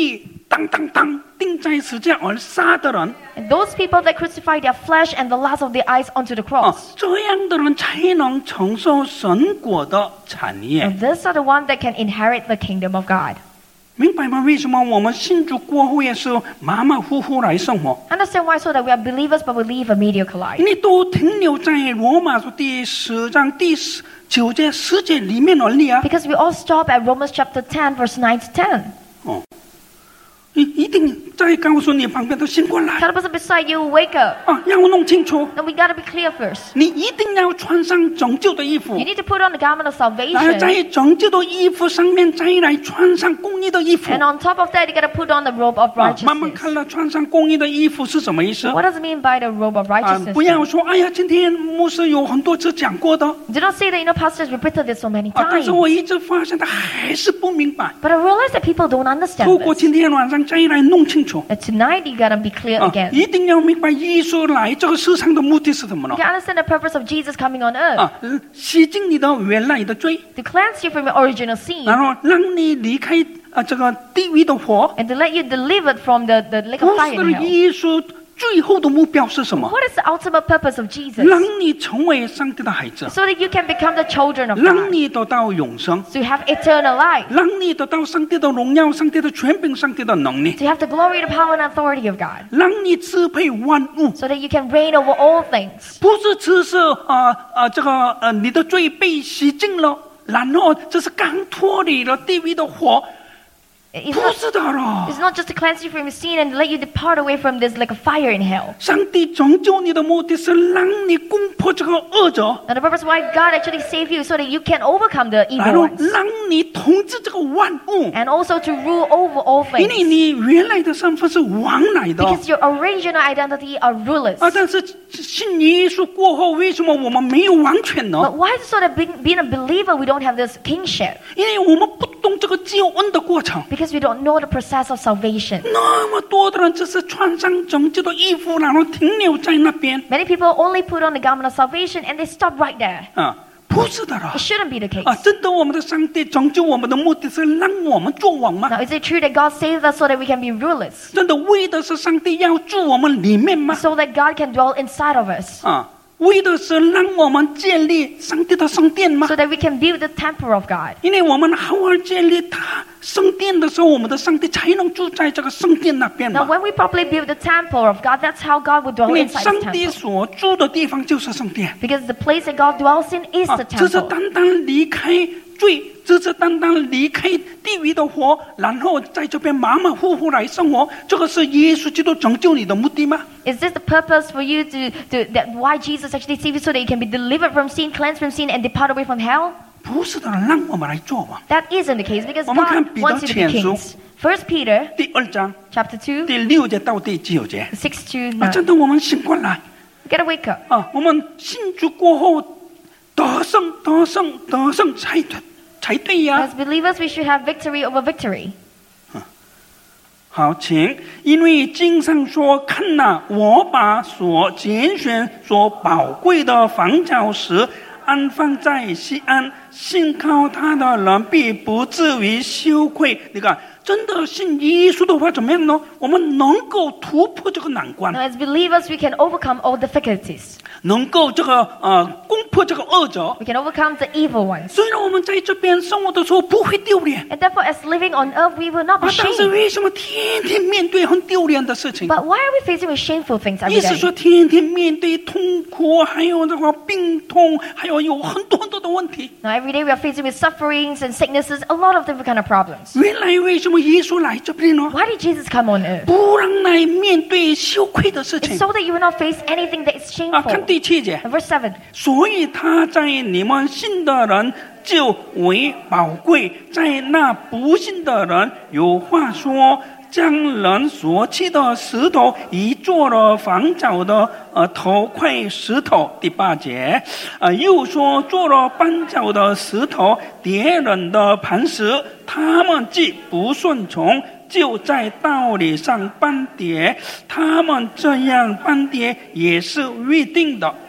当当当钉在十字架而杀的人， And those people that crucify their flesh and the lust of their eyes onto the cross. 这样的人才能承受神国的产业。 And these are the ones that can inherit the kingdom of God. 明白吗？为什么我们信主过后也是马马虎虎来生活？ Understand why? So that we are believers, but we live a mediocre life. 你都停留在罗马书第10章第9节、10节里面而已啊！ Because we all stop at Romans chapter 10, verse 9 to 10. 你一定再告诉你旁边的醒过来 Tell the person beside you, wake up. 让我弄清楚， And we got to be clear first. 你一定要穿上拯救的衣服 You，need to put on the garment of 然后 salvation. 在拯救的衣服上面再来穿上公义的衣服。 And on top of that, you got to put on the robe of 慢慢 righteousness. 看了穿上公义的衣服是什么意思？ What does it mean by the robe of righteousness? 不要说哎呀，今天牧师有很多次讲过的 Do not say that, pastors repeated this so many 但 times. 是我一直发现他还是不明白。 But I realize that people don't understand 透过 this. 今天晚上再来弄清楚。 That tonight, you got to be clear again. 一定要明白耶稣来这个世上的目的是什么呢 You？ can understand the purpose of Jesus coming on earth. 洗净你的原来的罪， To cleanse you from your original sin. 然后让你离开这个地狱的火。 And to let you delivered from the lake 不 of fire 是 in hell. 耶稣最后的目标是什么？ What is the ultimate purpose of Jesus? 让你成为上帝的孩子， So that you can become the children of 让 God. 你得到永生， So you have eternal life. 让你得到上帝的荣耀、上帝的权柄、上帝的能力， So you have the glory, the power, and authority of God. 让你支配万物。 So that you can reign over all things. 不是只是你的罪被洗净了，然后这是刚脱离了地狱的火， It's 不 not, 是的了。 it's not just to cleanse you from your sin and let you depart away from this like a fire in hell. 上帝拯救你的目的是让你攻破这个恶者， Now the purpose why God actually saved you so that you can overcome the 然 evil 后 ones. 让你统治这个万物。 And also to rule over all 因为 things. 你原来的身份是王来的， Because your original identity are rulers. 但是信耶稣过后，为什么我们没有王权呢？ But why is it so that being a believer we don't have this kingship? 因为我们不懂这个救恩的过程。 Because we don't know the process of salvation. 那么多的人只是穿上拯救的衣服，然后停留在那边 Many people only put on the garment of salvation and they stop right there. 不是的了 It shouldn't be the case. 真的，我们的上帝拯救我们的目的是让我们做王吗？ Now, is it true that God saved us so that we can be rulers? 真的为的是上帝要住我们里面吗？ So that God can dwell inside of us? 为的是让我们建立上帝的圣殿吗 So？that we can build the temple of God? 因为我们好好建立他圣殿的时候，我们的上帝才能住在这个圣殿那边 Now, 嘛。 when we properly build the temple of God, that's how God will 因 dwell 为 inside 上 the 帝 temple. 所住的地方就是圣殿 Because the place that God dwells in is the 只是 temple. 单单离开罪，只是单单离开地狱的火，然后在这边马马虎虎来生活，这个是耶稣基督拯救你的目的吗？ Is this the purpose for you that why Jesus actually saved you so that you can be delivered from sin, cleansed from sin, and depart away from hell? 不是的，让我们来做王。 That isn't the case because 我们看 God 彼得 wants you to be 前书 kings. 1 Peter 第2章 chapter 2, 第6节到第9节， 6 to 9. 真的我们醒过来 You gotta wake up. 我们信主过后得胜才对呀。 As believers, we should have victory over victory. 好，请，因为经上说，看哪，我把所拣选、所宝贵的房角石安放在西安，信靠他的人必不至于羞愧。你看，真的信耶稣的话怎么样呢？我们能够突破这个难关， Now, as believers, we can overcome all difficulties. 能够攻破这个恶者。 We can overcome the evil ones. 虽然我们在这边生活的时候不会丢脸， And therefore, as living on earth, we will not be 但是 shamed. 为什么天天面对很丢脸的事情？ But why are we facing with shameful things every 意思 day? 说，天天面对痛苦，还有这个病痛，还有很多的问题。 Now, every day we are facing with sufferings and sicknesses, a lot of different kind of problems. 原来为什么耶稣来这边呢？ Why did Jesus come on earth? 不让来面对羞愧的事 It's 情 so that you will not face anything that is 看 shameful. 第7节， And verse 7. 所以他在你们信的人就为宝贵，在那不信的人有话说，将人所弃的石头已做了房角的头块石头。第8节，又说做了绊脚的石头，跌人的磐石，他们既不顺从，就在道理上絆跌，他们这样絆跌也是预定的。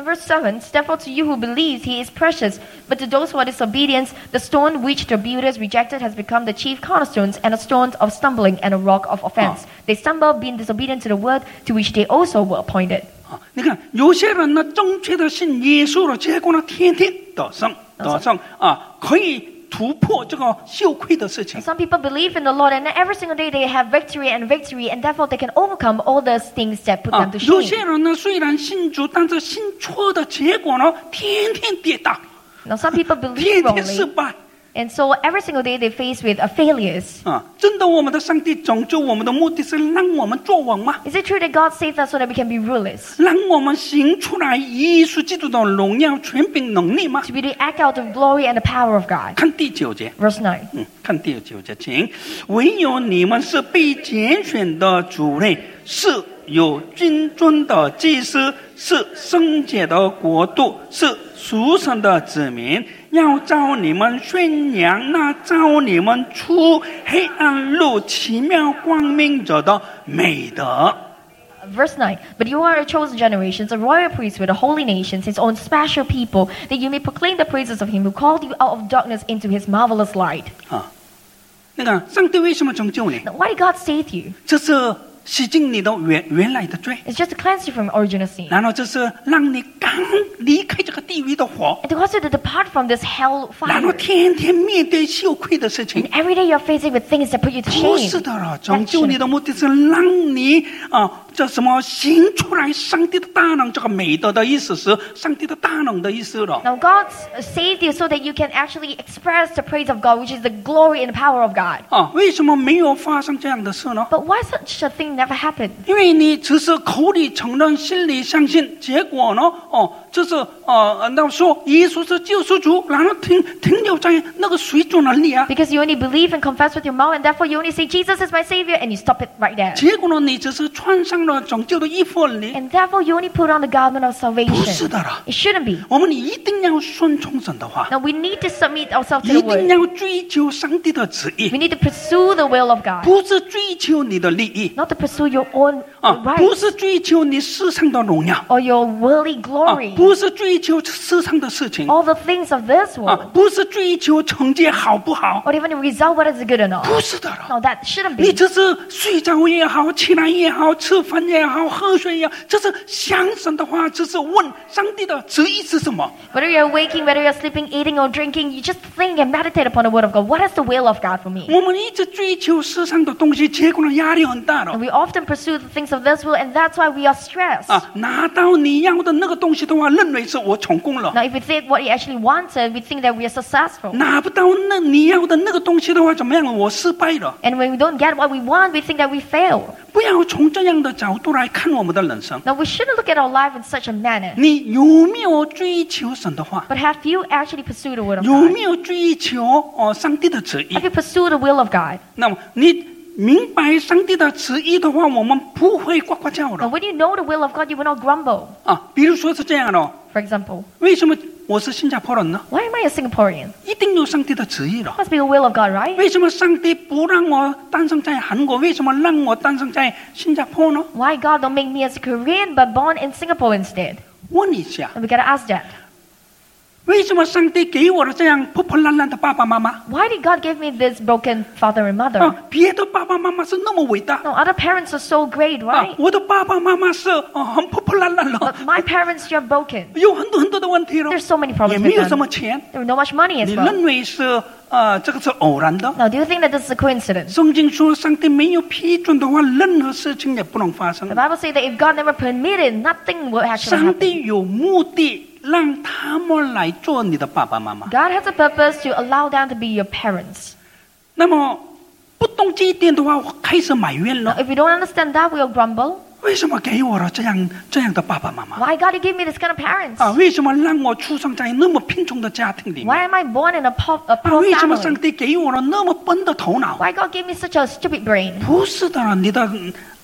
And verse 7, therefore to you who believes he is precious, but to those who are disobedient, the stone which the builders rejected has become the chief cornerstones, and a stone of stumbling and a rock of offense. They stumble, being disobedient to the word to which they also were appointed. 你看有些人呢正确的信耶稣了，结果呢天天得胜可以突破这个羞愧的事情。 Some people believe in the Lord, and every single day they have victory, and therefore they can overcome all those things that put them to 有些 shame. 人呢虽然信主，但是信错的结果呢天天跌倒， Now some people believe 天天失 wrongly, 败。 and so every single day they face with failures. 真的我们的上帝拯救我们的目的是让我们作王吗？ Is it true that God saved us so that we can be rulers? 让我们行出来耶稣基督的荣耀、权柄、能力吗？ To be to act out the glory and the power of God. 看第9节。 Verse 9. 看第9节，请唯有你们是被拣选的族类，是有君尊的祭司，是圣洁的国度，是属神的子民，要照你们宣扬那照你们出黑暗路奇妙光明者的美德。 Verse 9, but you are a chosen generation, a royal priesthood, a holy nation, his own special people, that you may proclaim the praises of him who called you out of darkness into his marvelous light. 那个上帝为什么拯救你？ Now, why did God save you? 这是洗净你的原来的罪， It's just to cleanse you from original sin, 然后这是让你刚离开这个地狱的火， and to cause you to depart from this hell 然后 fire. 天天面对羞愧的事情 And。every day you're facing with things that put you to 不 shame. 是的了，拯救你的目的是让你这什么行出来上帝的大能，这个美德的意思是上帝的大能的意思了。 Now God saved you so that you can actually express the praise of God, which is the glory and power of God. 为什么没有发生这样的事呢？ But why such a thing never happened? 因为你只是口里承认，心里相信，结果呢，就是那说耶稣是救赎主，然后停留在那个水准那里啊。 Because you only believe and confess with your mouth, and therefore you only say Jesus is my Savior, and you stop it right there. 结果呢，你只是穿上了拯救的衣服而已。 And therefore you only put on the garment of 不是 salvation. 的了， It shouldn't be. 我们一定要顺从神的话， Now we need to submit ourselves to 一 the 定 word. 要追求上帝的旨意， We need to pursue the will of God, 不是追求你的利益 not to pursue your own 不 rights 是追求你世上的荣耀 or your worldly glory, 不是追求世上的事情 all the things of this world, 不是追求成绩好不好， or even the result, whether it's good or not. 不是的了。 No, that shouldn't 你 be. 只是睡着也好，起来也好，吃饭也好，喝水也好，这是想神的话，只是问上帝的旨意是什么。 Whether you're waking, whether you're sleeping, eating, or drinking, you just think and meditate upon the word of God. What is the will of God for me? 我们一直追求世上的东西，结果呢压力很大 And 了。 we often pursue the things of this world, and that's why we are stressed. 拿到你要的那个东西的话，认为是我成功了； Now, if we think what you actually wanted, we think that we are successful. 拿不到你要的那个东西的话，怎么样？我失败了。 And when we don't get what we want, we think that we fail. 不要从这样的角度来看我们的人生。 Now, we shouldn't look at our life in such a manner. 你有没有追求神的话？ But have you actually pursued the word of 有 God? 没有追求上帝的旨意 Have？you pursued the will of God? 那么你明白上帝的旨意的话，我们不会呱呱叫 Now, 的 when you know the will of God, you will not grumble. 比如说是这样的， For example, 为什么我是新加坡人呢？ why am I a Singaporean? 一定有上帝的旨意了。 Must be the will of God, right? 为什么上帝不让我诞生在韩国？为什么让我诞生在新加坡呢？ Why God don't make me as a Korean but born in Singapore instead? 问一下， And we gotta ask that. 为什么上帝给我的这样破破烂烂的爸爸妈妈？ Why did God give me this broken father and mother? 别的爸爸妈妈是那么伟大 No, other parents are so great, right? 我的爸爸妈妈是很破破烂烂了， But my parents, you're broken. 有很多很多的问题了， There's so many 也 problems 没 with 有什 them. 么钱。 There was no much money 你 as well. 认为是这个是偶然的？ Now, do you think that this is a coincidence? 圣经说，上帝没有批准的话，任何事情也不能发生 The。Bible says that if God never permitted, nothing will actually 上 happen. 帝有目的，让他们来做你的爸爸妈妈。 God has a purpose to allow them to be your parents. 那么不懂这一点的话，我开始埋怨 Now, 了。 if we don't understand that, we'll grumble. 为什么给我了这样的爸爸妈妈？ Why God, you give me this kind of parents? 为什么让我出生在那么贫穷的家庭里面？ Why am I born in a poor 为什么上 family? 帝给我了那么笨的头脑？ Why God gave me such a stupid brain? 不是的，你的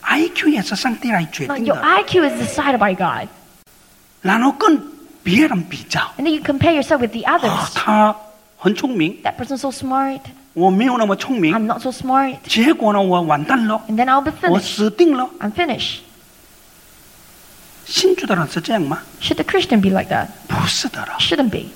IQ 也是上帝来决 No, 定 your 的。 IQ is decided by God. 然后跟别人比较， And then you compare yourself with the others. 他很聪明， That person's so smart. 我没有那么聪明， I'm not so smart. 结果呢，我完蛋了， And then I'll be 我 finished. 死定了。 I'm finished. 信主的人是这样吗？ Should the Christian be like that? 不是的了。 Shouldn't be.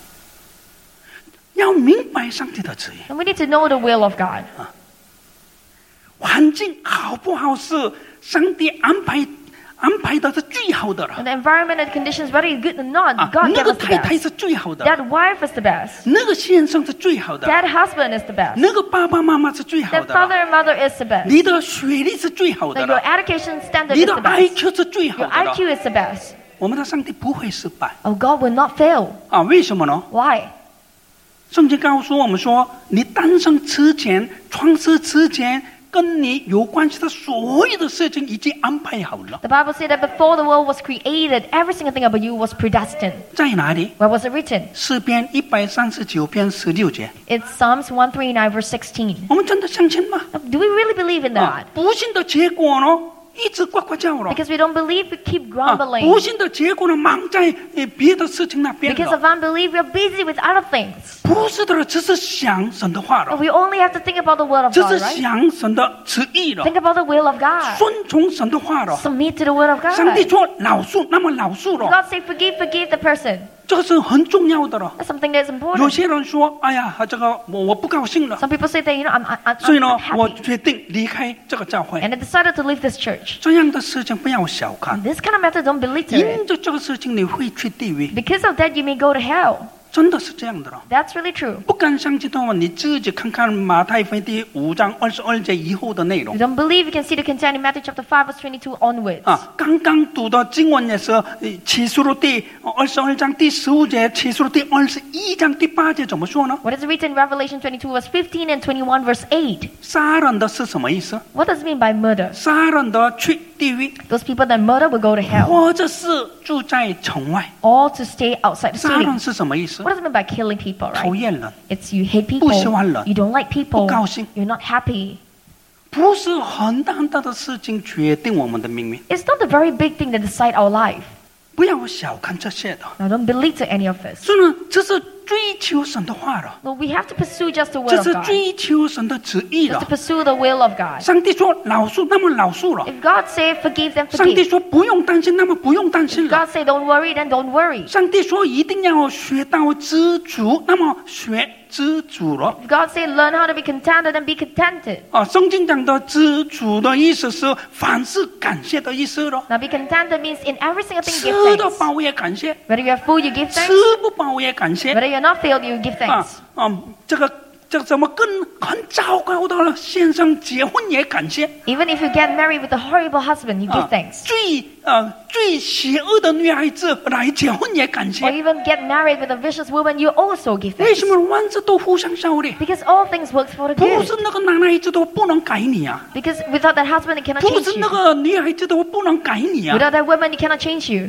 要明白上帝的旨意。 And we need to know the will of God. 环境好不好是上帝安排的是最好的了。 And the environment and conditions, whether it's good or not, God 那 gave 个 us the 太太 best. 是最好的， That wife is the best. 那个先生是最好的， That husband is the best. 那个爸爸妈妈是最好 That 的 father and mother is the best. 你的学历是最好的 That your 了， education standard 你 is 的 the best. IQ 是最好 Your 的了。 IQ is the best. 我们的上帝不会失败 Oh, God will not fail. 啊？为什么呢？ Why? 圣经告诉我们说，你诞生之前、创世之前，跟你有关系的所有的事情已经安排好了。 The Bible said that before the world was created, every single thing about you was predestined. 在哪里？ Where was it written? 诗篇139篇16节。 It's Psalms 139 verse 16. 我们真的相信吗？ Do we really believe in 啊 that? 不信的结果呢，一直呱呱叫了。 Because we don't believe, we keep 啊， grumbling. 不信的结果呢，忙在别的事情那边 Because 了。 of unbelief, we're busy with other things. 不是的，只是想神的话 But 了， we only have to think about the word of 只 God, 是 right? 想神的旨意了， Think about the will of God. 顺从神的话了。 Submit to the word of 上帝 God. 说饶恕，那么饶恕了， God say forgive the person. 这个是很重要的了。 That's something that's 有 important. 些人说：“哎呀，这个我不高兴了， Some people say that, I'm 所以呢 not， 我 happy. 决定离开这个教会。 And I decided to leave this church. 这样的事情不要小看， This kind of matter, don't belittle it. 因着这个事情你会去地狱， Because of that, you may go to hell. 真的是这样的了。 That's really true. 不敢相信的话，你自己看看马太福音第5章22节以后的内容 If you don't believe, you can see the content in Matthew chapter 5 verse 22 onwards. 啊。刚刚读的经文也是启示录第22章第15节，启示录第21章第8节怎么说呢？ What is written in Revelation 22 verse 15 and 21 verse 8? 杀人的是什么意思？ What does it mean by murder? 杀人的去地狱， Those people that murder will go to hell. 或者是住在城外。 Or to stay outside the 杀 city. 人是什么意思？ What does it mean by killing people, 讨 right? 厌人， It's you hate 不 people. 喜欢人， You don't like people. 不高兴。 You're not happy. 不是很大的事情决定我们的命运。 It's not a very big thing that decide our life. 不要小看这些的， Now don't belittle any of this. 所以呢，这是追求神的话了， No, we have to pursue just the 这 will of 是 God. 追求神的旨意 Just 了 to。pursue the will of God. 上帝说饶恕，那么饶恕了； If God say forgive, then 上帝 forgive. 说不用担心，那么不用担心 If 了； God say don't worry, then don't worry. 上帝说一定要学到知足，那么学知足了。 If God say learn how to be contented, then be contented. 啊，圣经讲的知足的意思是凡事感谢的意思了。 Now be contented means in every single thing 吃 give 得 thanks. 饱也感谢， Whether you have food, you give 吃 thanks. 不饱也感谢。 Whether you're not filled, you give 啊 thanks. 这个怎么跟很糟糕的了先生结婚也感谢？ Even if you get married with a horrible husband, you give thanks. 最邪恶的女孩子来结婚也感 Or 谢。 even get married with a vicious woman, you also give 为 thanks. 什么万事都互相效力？ Because all things work for the 不 good. 是那个男孩子都不能改你啊， Because without that husband, it cannot 不 change 是那 you. 个女孩子都不能改你啊。 Without that woman, it cannot change you.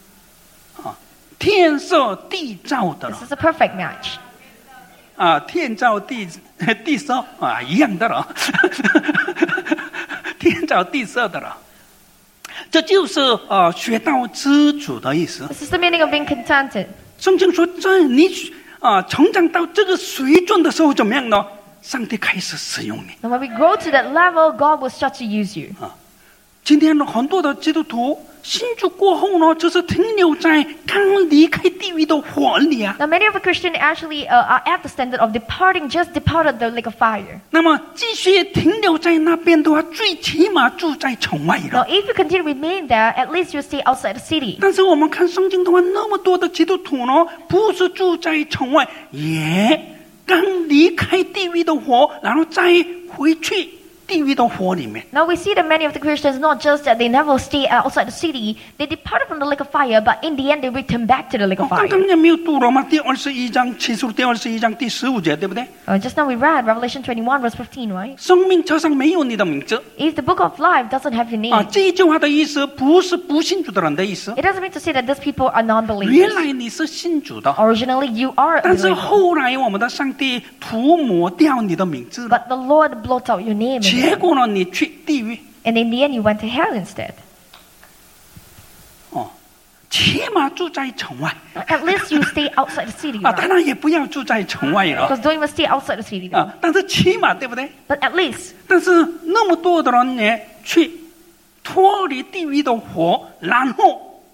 天设地造的 This 了 is a perfect match. 啊，天造地设啊，一样的了，天造地设的了。这就是学到知足的意思。 This is the meaning of being contented. 圣经说，在你成长到这个水准的时候，怎么样呢？上帝开始使用你。 And when we grow to that level, God will start to use you. 今天呢，很多的基督徒信主过后呢，就是停留在刚离开地狱的火里啊。 Now, many of the Christians actually are at the standard of just departed the lake of fire. 那么继续停留在那边的话，最起码住在城外 Now, 了。 if you continue to remain there, at least you stay outside the city. 但是我们看圣经的话，那么多的基督徒呢，不是住在城外，也刚离开地狱的火，然后再回去地狱的火里面。 Now, we see that many of the Christians, not just that they never stay outside the city, they departed from the lake of fire, but in the end, they return back to the lake of 刚 fire. 刚也没有读了吗？第21章启示录第21章第15节，对不对？ Just now we read Revelation 21, verse 15, right? 生命册上没有你的名字 If the book of life doesn't have your 啊！ name, 这一句话的意思不是不信主的人的意思。 it doesn't mean to say that these people are 原 non-believers. 来你是信主的， Originally, you are a 但是 believer, 后来我们的上帝涂抹掉你的名字了， but the Lord blot out your name, 结果呢，你去地狱 and in the end, you went to hell instead. 哦，起码住在城外 At least you stay outside the city, 啊，当 right? 然也不要住在城外了 Because don't even stay outside the city, though. 啊，但是起码对不对？ But at least, 但是那么多的人呢，去脱离地狱的火，然后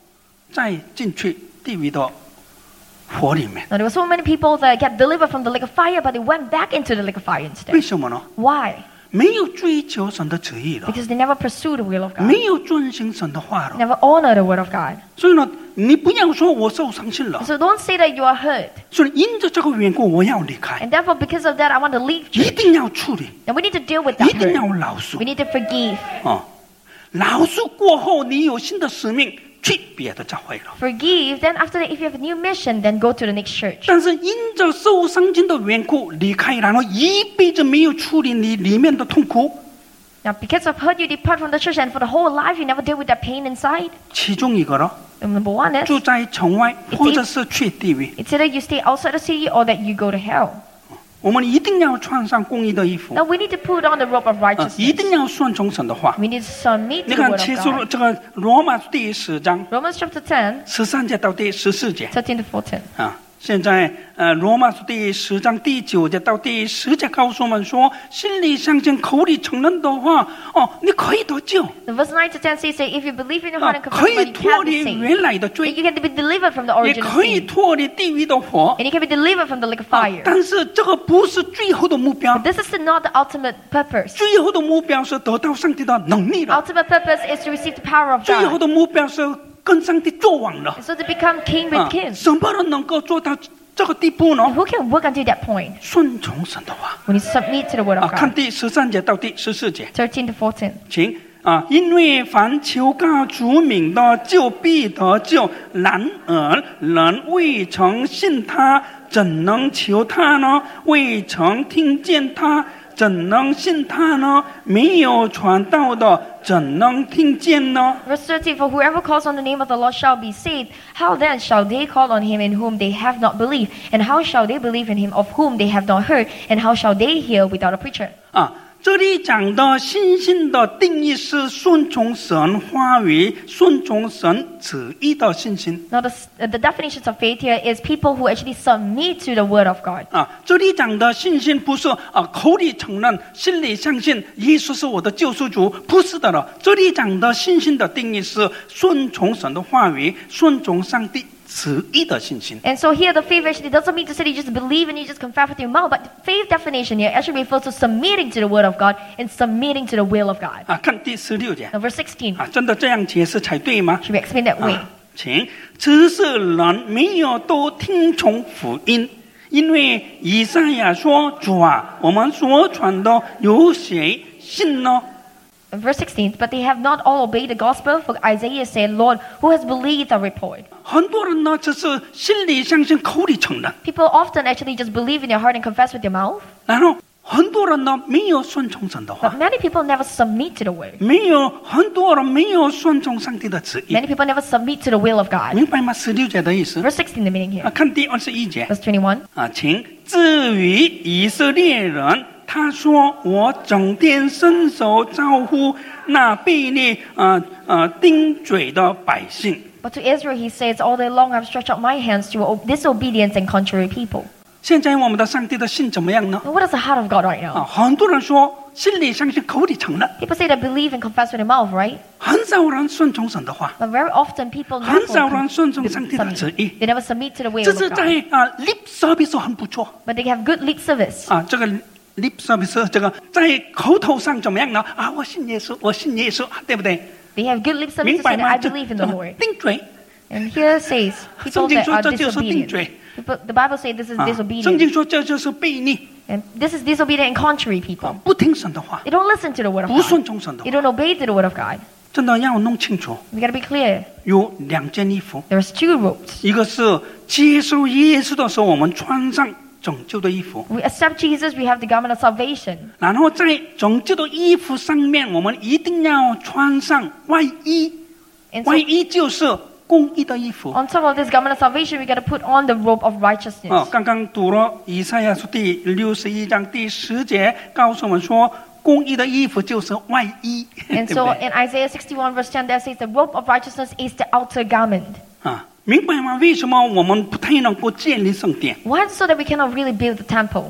再进去地狱的火里面。 Now, there were so many people that get delivered from the lake of fire, but they went back into the lake of fire 为 instead. 什么呢？ Why? 没有追求神的旨意了， Because they never pursued the will of God, 没有遵行神的话了。 never honored the word of God. 所以呢，你不要说我受伤心了， So don't say that you are hurt. 所以因着这个缘故，我要离开， And therefore, because of that, I want to leave 一 church. 定要处理， And we need to deal with 一 that 定要 hurt. 饶恕 We need to forgive. 啊！饶恕过后，你有新的使命，去别的教会了。 Forgive. Then after that, if you have a new mission, then go to the next church. 但是因着受伤心的缘故离开，然后一辈子没有处理你里面的痛苦， Now, because of hurt, you depart from the church, and for the whole life, you never deal with that pain inside. 其中一个呢， And number one is, 住在城外，或者是去地狱。 it's either you stay outside the city or that you go to hell. 我们一定要穿上公义的衣服， Now, we need to put on the robe of 一 righteousness. 定要顺从神的话。 We need to submit 你 to the 看， word 其 of 实 God. 这个罗马书第10章 Romans chapter 10, 13节到第14节 13 to 14. 啊。现在罗马书第10章第9节到第10节告诉我们说，心里相信，口里承认的话，你可以得救， The verse 9 to 10 says that if you believe in your heart and 可 confess 以 that you 脱 can 离 be saved, 原来的 that 罪， you can be delivered from the 也 origin of 可以 sin, 脱离地狱的火。 and you can be delivered from the lake of fire. 但是这个不是最后的目标， This is not the ultimate purpose. 最后的目标是得到上帝的能力了， Ultimate purpose is to receive the power of 最后 God. 的目标是跟上帝做王了。 So to become king with kings. 什么人能够做到这个地步呢？ Who can work until that point? 顺从神的话 When you submit to the word of 看 God. 第13节到第14节， 13 to 14. 请因为凡求告主名的，就必得救；然而人未曾信他，怎能求他呢？未曾听见他，怎能信他呢？没有传道的，怎能听见呢？ Verse 13, for whoever calls on the name of the Lord shall be saved. How then shall they call on him in whom they have not believed? And how shall they believe in him of whom they have not heard? And how shall they hear without a preacher? 这里讲的信心的定义是顺从神话语、顺从神旨意的信心。 Now the definitions of faith here is people who actually submit to the word of God. 这里讲的信心不是口里承认、心里相信耶稣是我的救赎主，不是的了。这里讲的信心的定义是顺从神的话语、顺从上帝旨意的信心。 And so here the faith actually doesn't mean to say you just believe and you just confess with your mouth, but faith definition here actually refers to submitting to the word of God and submitting to the will of God. 看第16节 Now verse 16, 真的这样解释才对吗？ should we explain that way? 请，只是人没有都听从福音，因为以赛亚说：“主啊，我们所传的有谁信呢？” Verse 16, but they have not all obeyed the gospel, for Isaiah said, Lord, who has believed our report? 很多人呢，只是心里相信，口里承认， People often actually just believe in their heart and confess with their mouth, 然后很多人呢没有顺从神的 but 话， many people never submit to the word. 很多人没有顺从上帝的旨意， Many people never submit to the will of God. 明白吗？16节的意思。 Verse 16, the meaning here. 看第21节 Verse 21, 请，至于以色列人，他说：“我整天伸手招呼那悖逆顶嘴的百姓。” but to Israel he says, all day long I've stretched out my hands to disobedience and contrary people. 现在我们的上帝的信怎么样呢？ Now, what is the heart of God right now? 很多人说心里相信，口里承认， People say they believe and confess with their mouth, right? 很少人顺从神的话， But very often people 很少 never 人顺从上帝的旨意。 They never submit to the will 这 of 是 God. 在lip service 很不错 But they have good lip service. 这个 lip service 这个在口头上怎么样呢？我信耶稣，我信耶稣，对不对？ They have good lip service 明 to 白 say that 吗？ I believe in the Lord. 顶嘴。 And here says, people 圣经 that 说 are 这就是顶 disobedient. 嘴。 The Bible says this is 圣 disobedient. 经说这就是悖逆， And this is disobedient and contrary people. 不听神的话， They don't listen to the word of 不 God. 顺从神的 They 话， don't obey to the word of God. 真的要弄清楚。 We gotta be clear. 有2件衣服， There's two robes. 一个是接受耶稣的时候，我们穿上拯救的衣服， We accept Jesus, we have the garment of salvation. 然后在拯救的衣服上面，我们一定要穿上外衣， And so 外衣就是公义的衣服。 on top of this garment of salvation, we gotta put on the robe of righteousness. 刚刚读了以赛亚书第61章第10节，告诉我们说，公义的衣服就是外衣，对 And 不 so 对？ in Isaiah 61 verse 10, there says the robe of righteousness is the outer garment. 明白吗？为什么我们不太能够建立圣殿？ Why? So that we cannot really build the temple.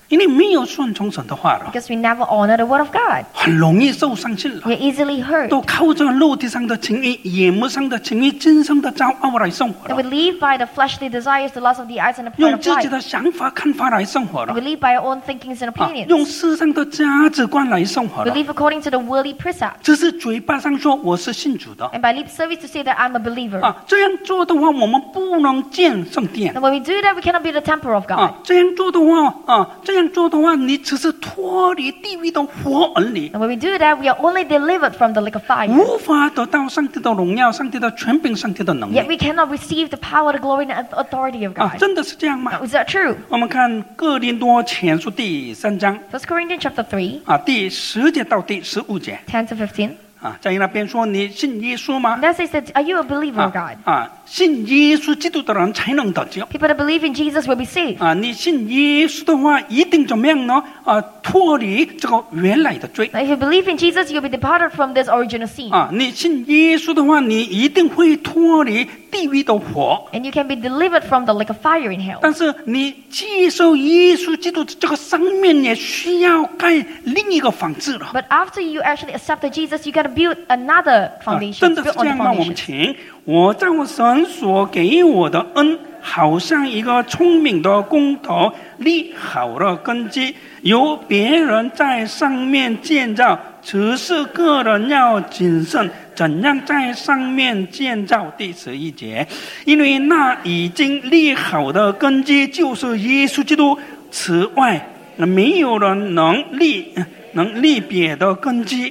因为没有顺从神的话了， because we never honor the word of God. 很容易受伤心了， We are easily hurt. 都靠着肉体上的情欲、眼目上的情欲、今生的骄傲来生活 And 了， we live by the fleshly desires, the lust of the eyes, and the pride 用 of 自己 life. 的想法、看法来生活 And 了， we live by our own thinkings and 用 opinions. 世上的价值观来生活 We 了。 live according to the worldly precepts. 只是嘴巴上说我是信主的 And by lip service to say that I'm a believer. 这样做的话，我们不能建圣殿 And when we do that, we cannot be the temple of God. 这样做的话，你只是脱离地狱的火而已， And when we do that, we are only delivered from the lake of fire. 无法得到上帝的荣耀、上帝的权柄、上帝的能力 Yet we cannot receive the power, the glory, and the authority of God. 真的是这样吗？ Is that true? 我们看哥林多前书第3章 1 Corinthians chapter 3, 第10节到第15节 10 to 15. 在那边说你信耶稣吗 And？that says that, are you a believer of God? 信耶稣基督的人才能得救 People that believe in Jesus will be saved. 你信耶稣的话，一定怎么样呢？脱离这个原来的罪 Now, if you believe in Jesus, you'll be departed from this original sin. 你信耶稣的话，你一定会脱离地狱的火。 And you can be delivered from the lake of fire in hell. 但是你接受耶稣基督这个生命，也需要盖另一个房子了。 But after you actually accepted Jesus, you got to build another foundation. 真的是 Build 这 on 样 the 吗？我们 foundation. 请我照神所给我的恩，好像一个聪明的工头，立好了根基，由别人在上面建造，只是个人要谨慎，怎样在上面建造。第11节，因为那已经立好的根基就是耶稣基督，此外没有人能立别的根基。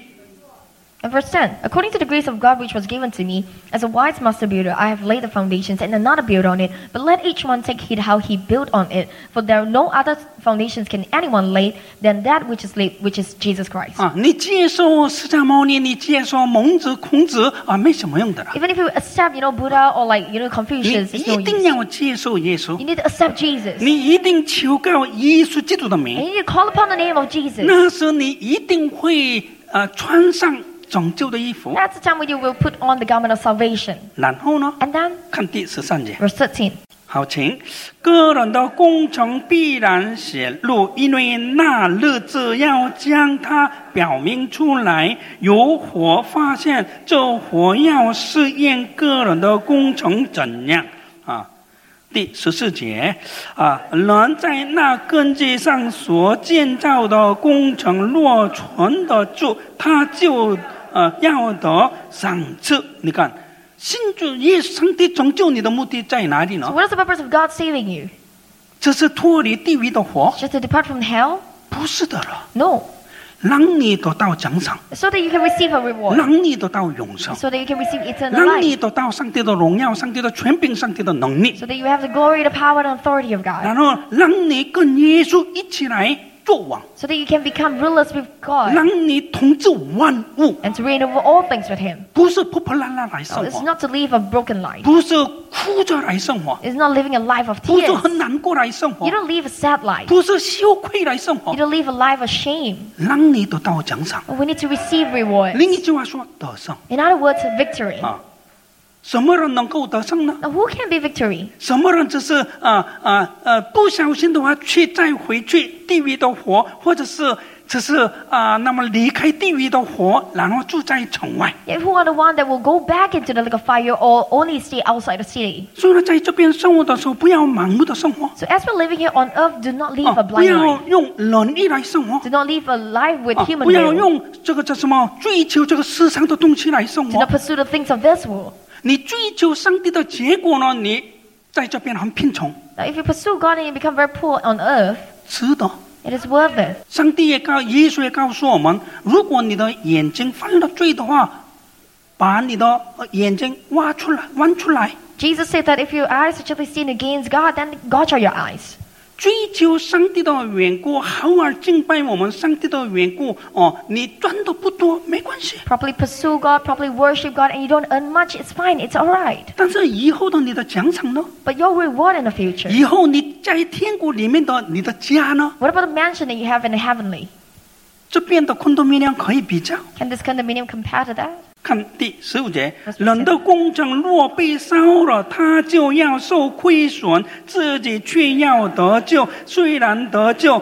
And verse 10, according to the grace of God which was given to me, as a wise master builder, I have laid the foundations and another build on it. But let each one take heed how he build on it. For there are no other foundations can anyone lay than that which is laid, which is Jesus Christ. 你接受释迦牟尼，你接受孟子、孔子没什么用的了。 Even if you accept, Buddha or 你 Confucius, it's no 一定 use. 要接受耶稣， You need to accept Jesus. 你一定求告耶稣基督的 And 名， you need to call upon the name of Jesus. 那时你一定会穿上拯救的衣服。 That's the time when you will put on the garment of salvation. 然后呢， And then, 看第13节。 verse 13. 好，请个人的工程必然显露，因为那日子要将它表明出来。有火发现，这火要试验个人的工程怎样第14节人在那根基上所建造的工程若存得住，他就要得赏赐。你看，信主耶稣上帝拯救你的目的在哪里 So 呢？ what is the purpose of God saving you? 这是脱离地狱的火？ Just to depart from hell? 不是的了， No. 让你得到奖赏， So that you can receive a reward. 让你得到永生， So that you can receive eternal 让你 life. 得到上帝的荣耀、上帝的权柄、上帝的能力， So that you have the glory, the power, and authority of God. 然后让你跟耶稣一起来作王， So that you can become rulers with God. 让你统治万物。 And to reign over all things with Him. 不是破破烂烂来 No, 生 it's 活， not to live a broken life. 不是哭着来生活， It's not living a life of 不是 tears. 很难过来生活 You，don't live a sad life. 不是羞愧来生活 You，don't live a life of shame. 让你得到奖赏。 We need to receive reward. 另一句话说，得胜 In other words, victory. 什么人能够得胜呢？ Now, who can be victory? 什么人只是不小心的话再回去地狱的火，或者是只是那么离开地狱的火，然后住在城外。 Yet who are the one that will go back into the lake of fire or only stay outside the city? 所以呢，在这边生活的时候，不要盲目的生活， So as we're living here on earth, do not live a 不 blind 要 life. 用人力来生活， Do not live a life with human 不要 will. 用这个叫什么追求这个世上的东西来生 Do not 活。 pursue the things of this world. 你追求上帝的结果呢，你在这边很贫穷， Now, if you pursue God and you become very poor on earth, 值得。 it is worth it. 上帝耶稣也告诉我们，如果你的眼睛犯了罪的话，把你的眼睛挖出来。 Jesus said that if your eyes actually sin against God, then gouge out your eyes. 追求上帝的缘故，好好敬拜我们上帝的缘故你赚的不多没关系， Properly pursue God, properly worship God, and you don't earn much, it's fine, it's alright. 但是以后的你的奖赏呢？ But your reward in the future. 以后你在天国里面的你的家呢？ What about the mansion that you have in the heavenly? 这边的condominium可以比较。 Can this condominium compare to that? 看第15节， 15 人的工程若被烧了，他就要受亏损，自己却要得救。虽然得救，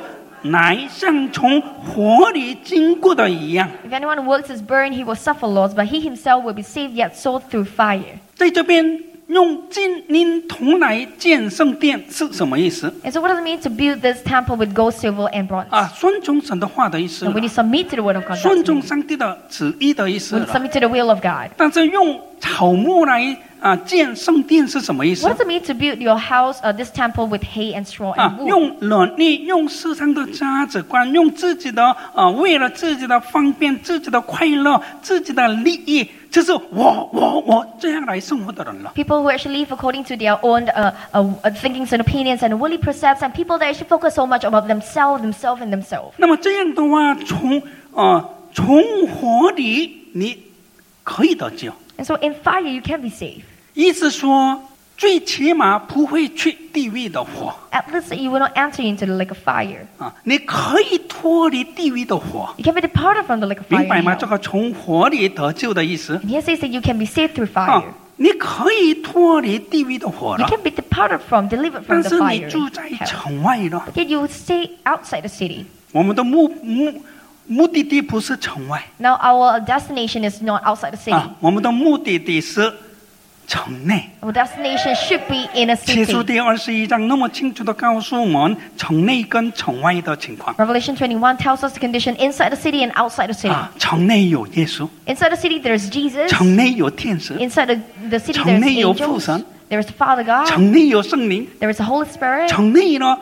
乃像从火里经过的一样。 If anyone works is burned, he will suffer loss, but he himself will be saved, yet so through fire. 在这边用金银铜来建圣殿是什么意思？ And so what does it mean to build this temple with gold, silver, and bronze? 顺从神的话的意思 And when you submit to the word of God, 顺 that's 从 it. 上帝的旨意的意思 When you submit to the will of God. 但是用草木来建圣殿是什么意思 What does it mean to build your house, this temple with hay and straw and wood? 用人力，用世上的价值观，用自己的为了自己的方便、自己的快乐、自己的利益，就是我这样来生活的人了。 People who actually live according to their own thinkings and opinions and worldly precepts, and people that actually focus so much about themselves. 那么这样的话，从火里你可以得救。 And so in fire you can be saved. 意思说，最起码不会去地狱的火 At least you will not enter into the lake of fire. 你可以脱离地狱的火， You can be departed from the lake of 明 fire. 白 in 吗？ hell. 这个从火里得救的意思 And here says that you can be saved through fire. 你可以脱离地狱的火 You 了， can be departed from, delivered 但 from the 是 fire. 你住在 in hell. 城外了。 Yet you stay outside the city. 我们的目的地不是城外 Now our destination is not outside the city. 我们的目的地是城内。 Our destination should be in a 启示 city. 第21章那么清楚的告诉我们城内跟城外的情况 Revelation 21 tells us the condition inside the city and outside the city. 城内有耶稣， Inside the city there's Jesus. 城内有天使， Inside the city 城 there's 内有父 angels. 神， There is the Father God. 城内有圣灵， There is the Holy Spirit. 城内呢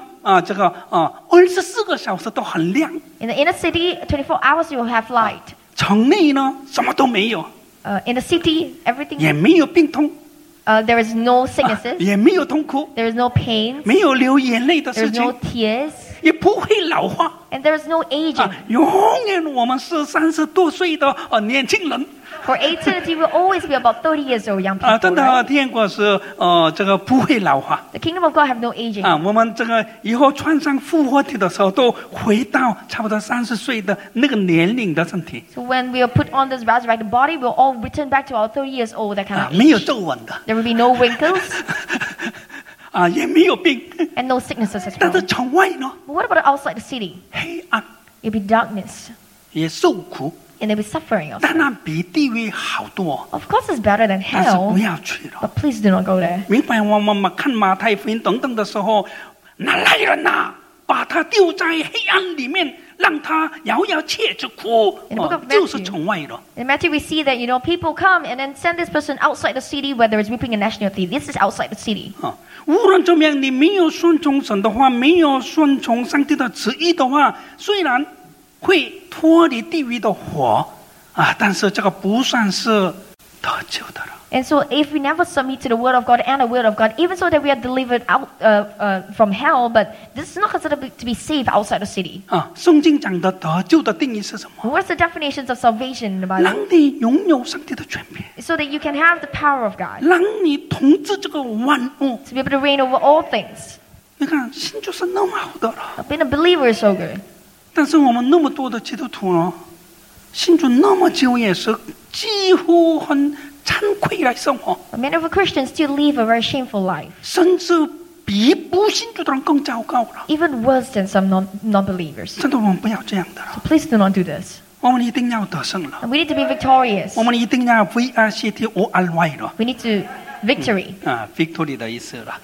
24个小时都很亮， In the inner city, 24 hours you will have light. 城内呢什么都没有， In the city, everything. 也没有病痛， There is no sicknesses. 也没有痛苦， There is no pain. 没有流眼泪的 There 事 is no 情， tears. 也不会老化。 And there is no aging. 永远我们是30多岁的年轻人 For eternity, we'll always be about 30 years old young people. 真的 Right? 天国是这个不会老化 The kingdom of God have no aging. 我们这个以后穿上复活体的时候，都回到差不多30岁的那个年龄的身体 So when we are put on this resurrected body, we'll all return back to our 30 years old, that kind of 没有 age. 皱纹的 There will be no wrinkles 也没有病。 and no sicknesses as 但 well. 是城外呢， But what about outside the city? 黑暗 It'll be darkness 也受苦， and there'll be suffering 当 outside. 然比地狱好多， Of course, it's better than 但是不 hell, 要去了。 but please do not go there. 明白我们看马太福音等等的时候，哪来人呐、把他丢在黑暗里面，让他摇摇切齿哭， In the book of 就是 Matthew. 城外了。 In Matthew, we see that, people come and then send this person outside the city where there is weeping and gnashing of teeth. This is outside the city. 无论怎么样，你没有顺从神的话，没有顺从上帝的旨意的话，虽然会脱离地狱的火但是这个不算是得救的了。 And so if we never submit to the word of God and the word of God, even so that we are delivered out from hell, but this is not considered to be saved outside the city. 圣经讲的得救的定义是什么？ What's the definitions of salvation in the 让 Bible? 你拥有上帝的权柄， So that you can have the power of God, 让你统治这个万物。 to be able to reign over all things. 你看，信就是那么好的了。 Being a believer is so good. 但是我们那么多的基督徒呢，信主那么久，也是几乎很惭愧来生活， But many of the Christians still live a very shameful life, 甚至比不信主的人更糟糕了。 even worse than some non-believers. 真的，我们不要这样的了， So please do not do this. 我们一定要得胜了， And we need to be victorious. 我们一定要 VRCTORY 了 We need to victory. victory 的意思了。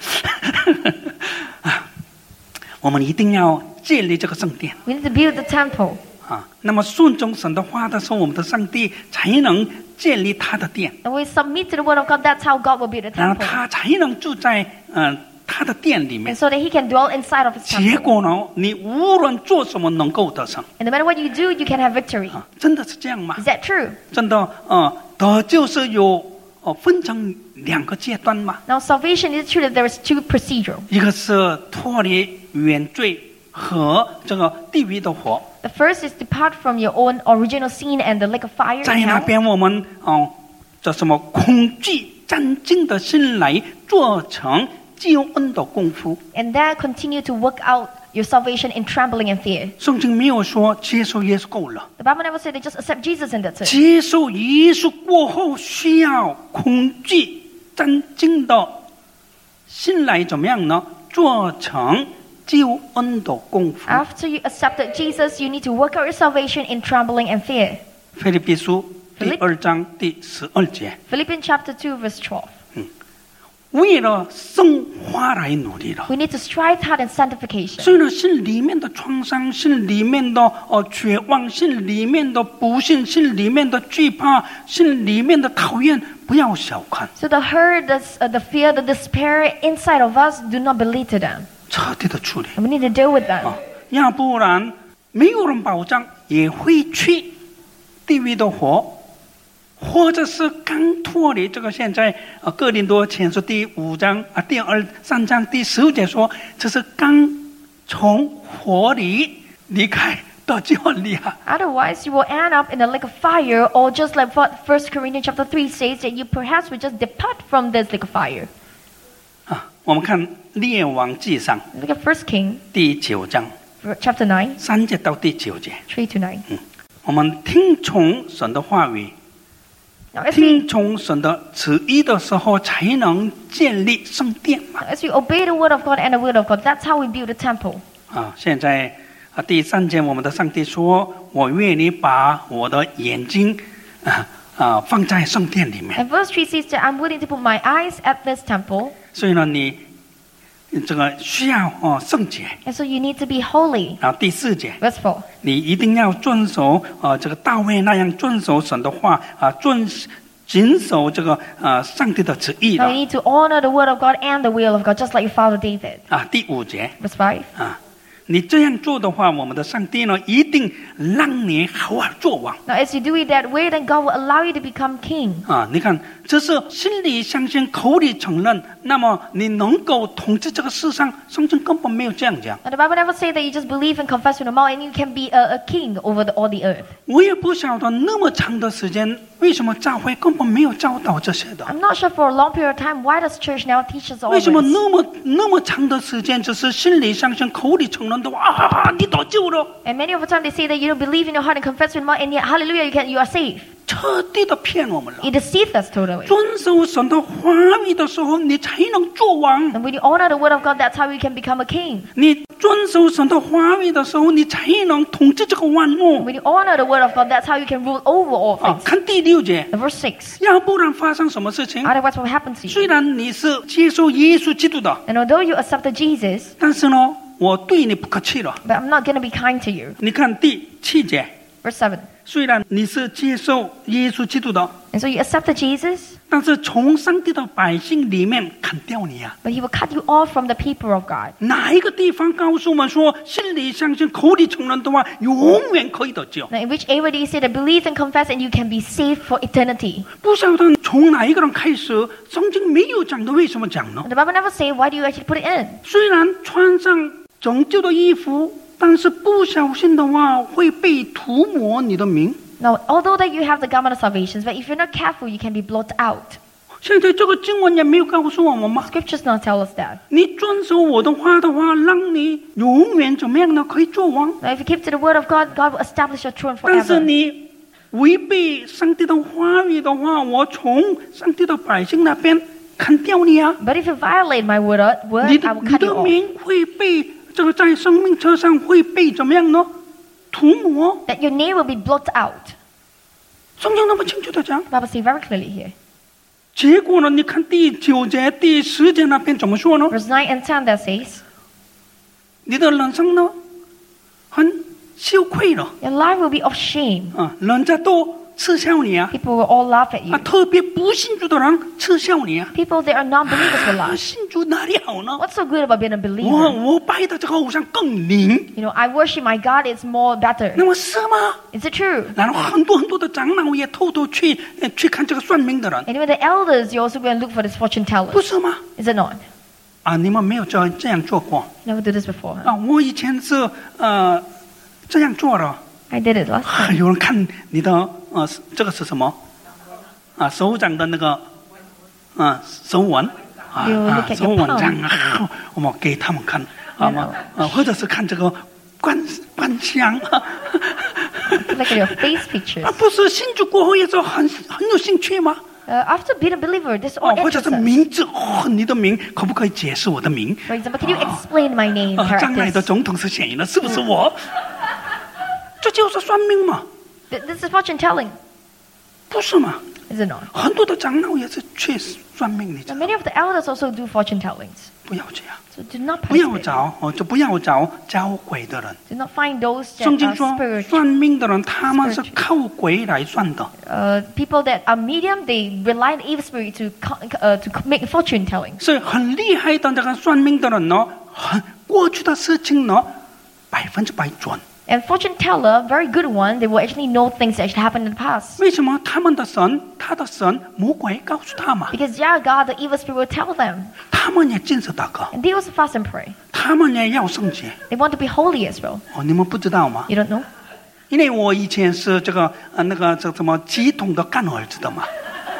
我们一定要建立这个圣殿 We need to build the temple. 那么顺从神的话的时候，我们的上帝才能建立他的殿， And we submit to the word of God. That's how God will build a 然后 temple. 他才能住在他的殿里面 And。so that He can dwell inside of His 结 temple. 果呢，你无论做什么能够得胜 And no matter what you do, you can have victory. 真的是这样吗？ Is that true? 真的得救是有分成2个阶段嘛， Now, salvation is true that there is 2 procedures. 一个是脱离原罪和这个地狱的火， The first is depart from your own original sin and the lake of fire. 在 in 那 hell. 边我们叫什么恐惧战惊的心来做成救恩的功夫。 And that continue to work out your salvation in trembling and fear. 圣经没有说接受耶稣够了， The Bible never said they just accept Jesus and that's it. 接受耶稣过后需要恐惧战惊的心来怎么样呢？做成救恩的功夫。 After you accepted Jesus, you need to work out your salvation in trembling and fear. 腓立比书第2章第12节， Philippians chapter 2, verse 12. 为了生化来努力了。 We need to strive hard in sanctification. 所以呢，心里面的创伤，心里面的绝望，心里面的不幸，心里面的惧怕，心里面的讨厌，不要小看， So the hurt, the fear, the despair inside of us, do not belittle them. 彻底的处理 And we need to deal with them. 要不然没有人保障也会去地狱的火，或者是刚脱离这个。现在哥林多前书第5章第3章第15节说，这是刚从火里离开的就很厉害。 Otherwise, you will end up in the lake of fire, or just like what 1 Corinthians chapter 3 says, that you perhaps will just depart from this lake of fire. 我们看列王纪上 Look at 1 King 第9章 chapter 9, 3节到第9节， 3 to 9. 我们听从神的话语， Now, as 听从神的旨意的时候，才能建立圣殿嘛。 we obey the word of God and the word of God, that's how we build the temple. 现在第3节，我们的上帝说：“我愿你把我的眼睛放在圣殿里面。” And verse 3 says that I'm willing to put my eyes at this temple. 所以呢，你这个需要圣洁。 And so you need to be holy. 然后第4节， Verse 4. 你一定要遵守这个大卫那样遵守神的话谨守这个上帝的旨意 Now 的 you need to honor the word of God and the will of God, just like your father David. 第5节 Verse 5. 你这样做的话，我们的上帝呢一定让你好好做王。 Now as you do it that way, then God will allow you to become king. 你看，这是心里相信，口里承认，那么你能够统治这个世上。圣经根本没有这样讲。 Now the Bible never says that you just believe and confess with your mouth and you can be a king over all the earth. 我也不晓得那么长的时间，为什么教会根本没有教导这些的？ I'm not sure for a long period of time why does church now teach us all 为什么 this. 那么长的时间，只是心里相信，口里承认的话，你得救了， And many of the time they say that you don't believe in your heart and confess with your mouth, and yet hallelujah, you are saved. 彻底的骗我们了。 You deceive us totally. 遵守神的话语的时候，你才能做王。 And when you honor the word of God, that's how you can become a king. 你遵守神的话语的时候，你才能统治这个万物。 When you honor the word of God, that's how you can rule over all things. 看第6节， And verse 6. 要不然发生什么事情？ Otherwise, what will happen to 虽 you? 然你是接受耶稣基督的， And although you accepted Jesus, 但是呢，我对你不客气了。 but I'm not going to be kind to you. 你看第7节， Verse 7. 虽然你是接受耶稣基督的， And so you accepted Jesus, 但是从上帝的百姓里面砍掉你啊！ but he will cut you off from the people of God. 哪一个地方告诉我们说，心里相信，口里承认的话，永远可以得救？ Now, in which area do you say that believe and confess and you can be saved for eternity? 不晓得从哪一个人开始，圣经没有讲的，为什么讲呢 And？the Bible never say, why do you actually put it in? 虽然穿上拯救的衣服，但是不小心的话，会被涂抹你的名。 Now, although that you have the garment of salvation, but if you're not careful, you can be blotted out. 现在这个经文也没有告诉我们吗？ Scriptures not tell us that. 你遵守我的话的话，让你永远怎么样呢？可以做王。 Now, if you keep to the word of God, God will establish your throne 但是 forever. 你违背上帝的话语的话，我从上帝的百姓那边砍掉你啊！ But if you violate my word, 你 I will 你 cut you 的 off. 名会被这个在生命册上会被怎么样呢？涂抹。 That your name will be blotted out. 圣经那么清楚的讲， The Bible says very clearly here. 结果呢？你看第9节、第10节那边怎么说呢？ Verse 9 and 10 that says, 你的人生呢，很羞愧了 your life will be of shame. 人家都嗤笑你啊！ People will all laugh at you. 特别不信主的人嗤笑你啊！ People that are non-believers will laugh. 信主哪里好呢？ What's so good about being a believer? 我拜的这个偶像更灵， You know, I worship my God, it's more better. 那么是吗？ Is it true? 然后很多的长老也偷偷去看这个算命的人， And even the elders, you also go and look for this fortune 不 teller. 是吗？ Is it not? 你们没有这样做过 Never did this before. Huh? 我以前是这样做的。 I did it last time. 有人看你的这个是什么？手掌的那个手纹 You look at 手 your 纹 palm. 这样我们给他们看或者是看这个观香 Look at your face pictures. 不是信主过后也是很有兴趣吗？ After being a believer, this all 或者 enters 是 us. 名字你的名可不可以解释我的名？ For example, can you explain my name, 将来的 characters? 总统是谁呢？是不是我？这就是算命嘛？ This is fortune telling, 不是嘛？ is it not? 很多的长老也是去算命，你知 And 道？ many of the elders also do fortune tellings. 不要这样， So do not 不要 participate. 就不要找教鬼的人。 Do not find those that 圣经 are 说， spiritual. 算命的人他们是靠鬼来算的。 People that are medium, they rely on evil spirit to make fortune telling. 所以很厉害的这个算命的人呢，过去的事情呢，100%准。 And fortune teller, very good one, they will actually know things that actually happened in the past. 为什么他的神魔鬼告诉他们， Because God, the evil spirit will tell them. 他们也禁止祷告， And they also fast and pray. 他们也要圣洁。 They want to be holy as well. 你们不知道吗？ You don't know? 因为我以前是这个这什么基统的干儿子的嘛。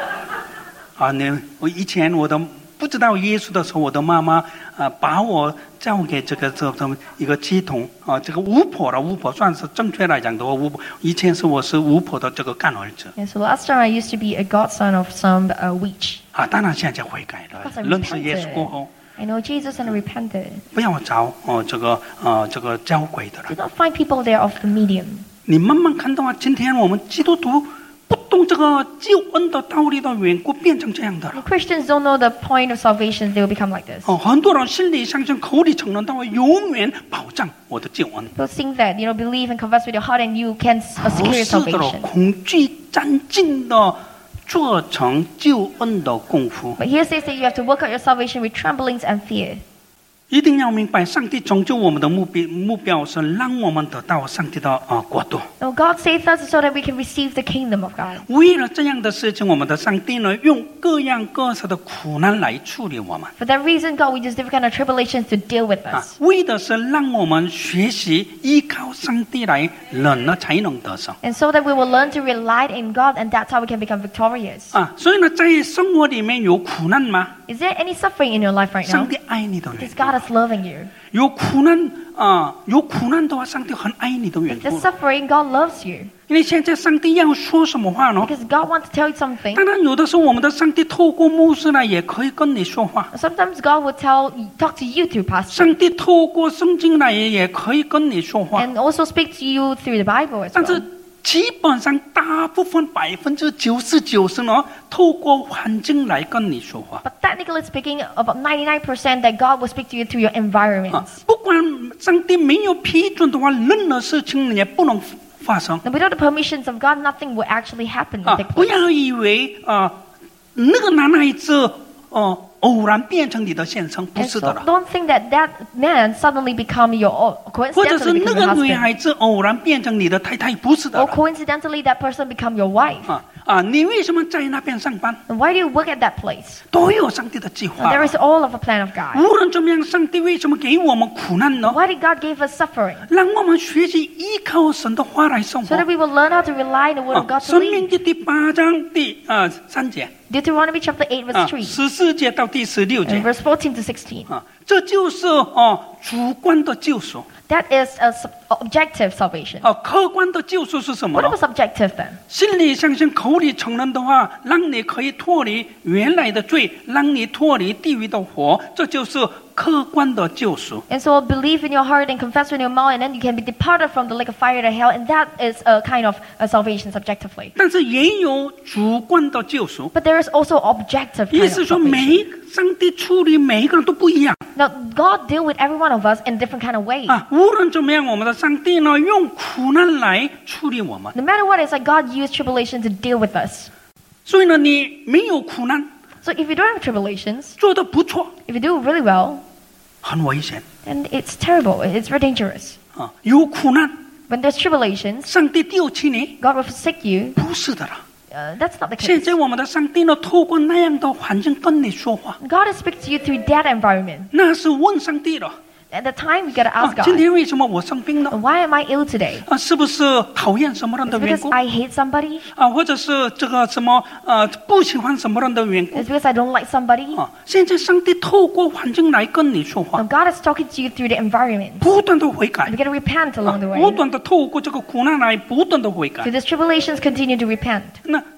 我以前我的不知道耶稣的时候，我的妈妈把我交给这么一个基统这个巫婆算是正确来讲的话，巫婆以前我是巫婆的这个干儿子。 And so last time I used to be a godson of some witch. 当然现在悔改了， Because I 认识耶稣过后， I know Jesus and I repented. 不要找这个教鬼的人。 Do not find people there of the medium. 你慢慢看到今天我们基督徒不懂这个救恩的道理的缘故，变成这样的了。 Christians don't know the point of salvation, they will become like this. 很多人心里相信，口里承认，他会永远保障我的救恩。 People think that, believe and confess with your heart and you can 不 secure 是的 salvation. 恐惧战尽的做成救恩的功夫。 But here says that you have to work out your salvation with tremblings and fear. 一定要明白，上帝拯救我们的目标是让我们得到上帝的国度。 Now God saves us so that we can receive the kingdom of God. 为了这样的事情，我们的上帝呢，用各样各色的苦难来处理我们。 For that reason, God will use different kind of tribulations to deal with us. 为的是让我们学习依靠上帝来忍了，才能得胜。 And so that we will learn to rely in God, and that's how we can become victorious. 所以呢，在生活里面有苦难吗？ Is there any suffering in your life right 上 now? 帝爱你的缘 Because 故。 God is loving you. 有苦难的话，上帝很爱你的缘 The 故。 suffering, God loves you. 因为现在上帝要说什么话呢？ Because God wants to tell you something. 当然，有的时候我们的上帝透过牧师呢，也可以跟你说话。 Sometimes God will talk to you through pastor. 上帝透过圣经呢，也可以跟你说话。 And also speak to you through the Bible as 但是 well. 基本上大部分99%呢，透过环境来跟你说话。 But technically speaking, about 99% that God will speak to you through your environment. 不管上帝没有批准的话，任何事情也不能发生。 Now, without the permissions of God, nothing will actually happen. And take 不 place. 要以为那个男孩子偶然变成你的先生，不 And 是 so 的了。 don't think that that man suddenly become your 或者是 coincidentally 那 become 个 your 女 husband. 孩子偶然变成你的太太，不是的 Or 了。 coincidentally that person become your wife. 你为什么在那边上班？ And why do you work at that place? 都有上帝的计 Now, 划。 there is all of a plan of God. 无论怎么样，上帝为什么给我们苦难呢？ Why did God give us suffering? 让我们学习依靠神的话来生 So 活 that。we will learn how to rely on the word of God to 申命 live. 记第8章第3节， Deuteronomy chapter 8 verse 3. 14节到第16 And 节， verse 14 to 16. 这就是主观的救赎。 That is a objective salvation. 客观的救赎是什么 What 呢？ was subjective then? 心里相信，口里承认的话，让你可以脱离原来的罪，让你脱离地狱的火，这就是客观的救赎。 And so believe in your heart and confess in your mouth, and then you can be departed from the lake of fire to hell. And that is a kind of a salvation subjectively. 但是也有主观的救赎， But there is also objective 意 kind 思 of 说 salvation. 上帝处理每一个人都不一样 Now, God deal with every one of us in different kind of ways. 无论怎么样，我们的上帝呢，用苦难来处理我们。 No matter what, it's like God used tribulation to deal with us. 所以呢，你没有苦难， So if you don't have tribulations, 做得不错， if you do really well, 很危险 then it's terrible. It's very dangerous. 有苦难， When there's tribulations, 上帝丢弃你， God will forsake you. 不是的了。 That's not the 现 case. 在我们的上帝呢，透过那样的环境跟你说话， God will speak to you through that environment. 那是问上帝了。 At the time, you gotta ask 今 God, 天为什么我生病呢？ why am I ill today? 是不是讨厌什么人 Is 的 it 缘 because 故？ I hate somebody? 或者是这个什么不喜欢什么人的缘故？ Is it because I don't like somebody? 现在上帝透过环境来跟你说 No, 话， God is talking to you through the environment. 不断的悔改 We，gotta repent along the 不 way. 断的透过这个苦难来不断的悔改 Through。these tribulations, continue to repent. 那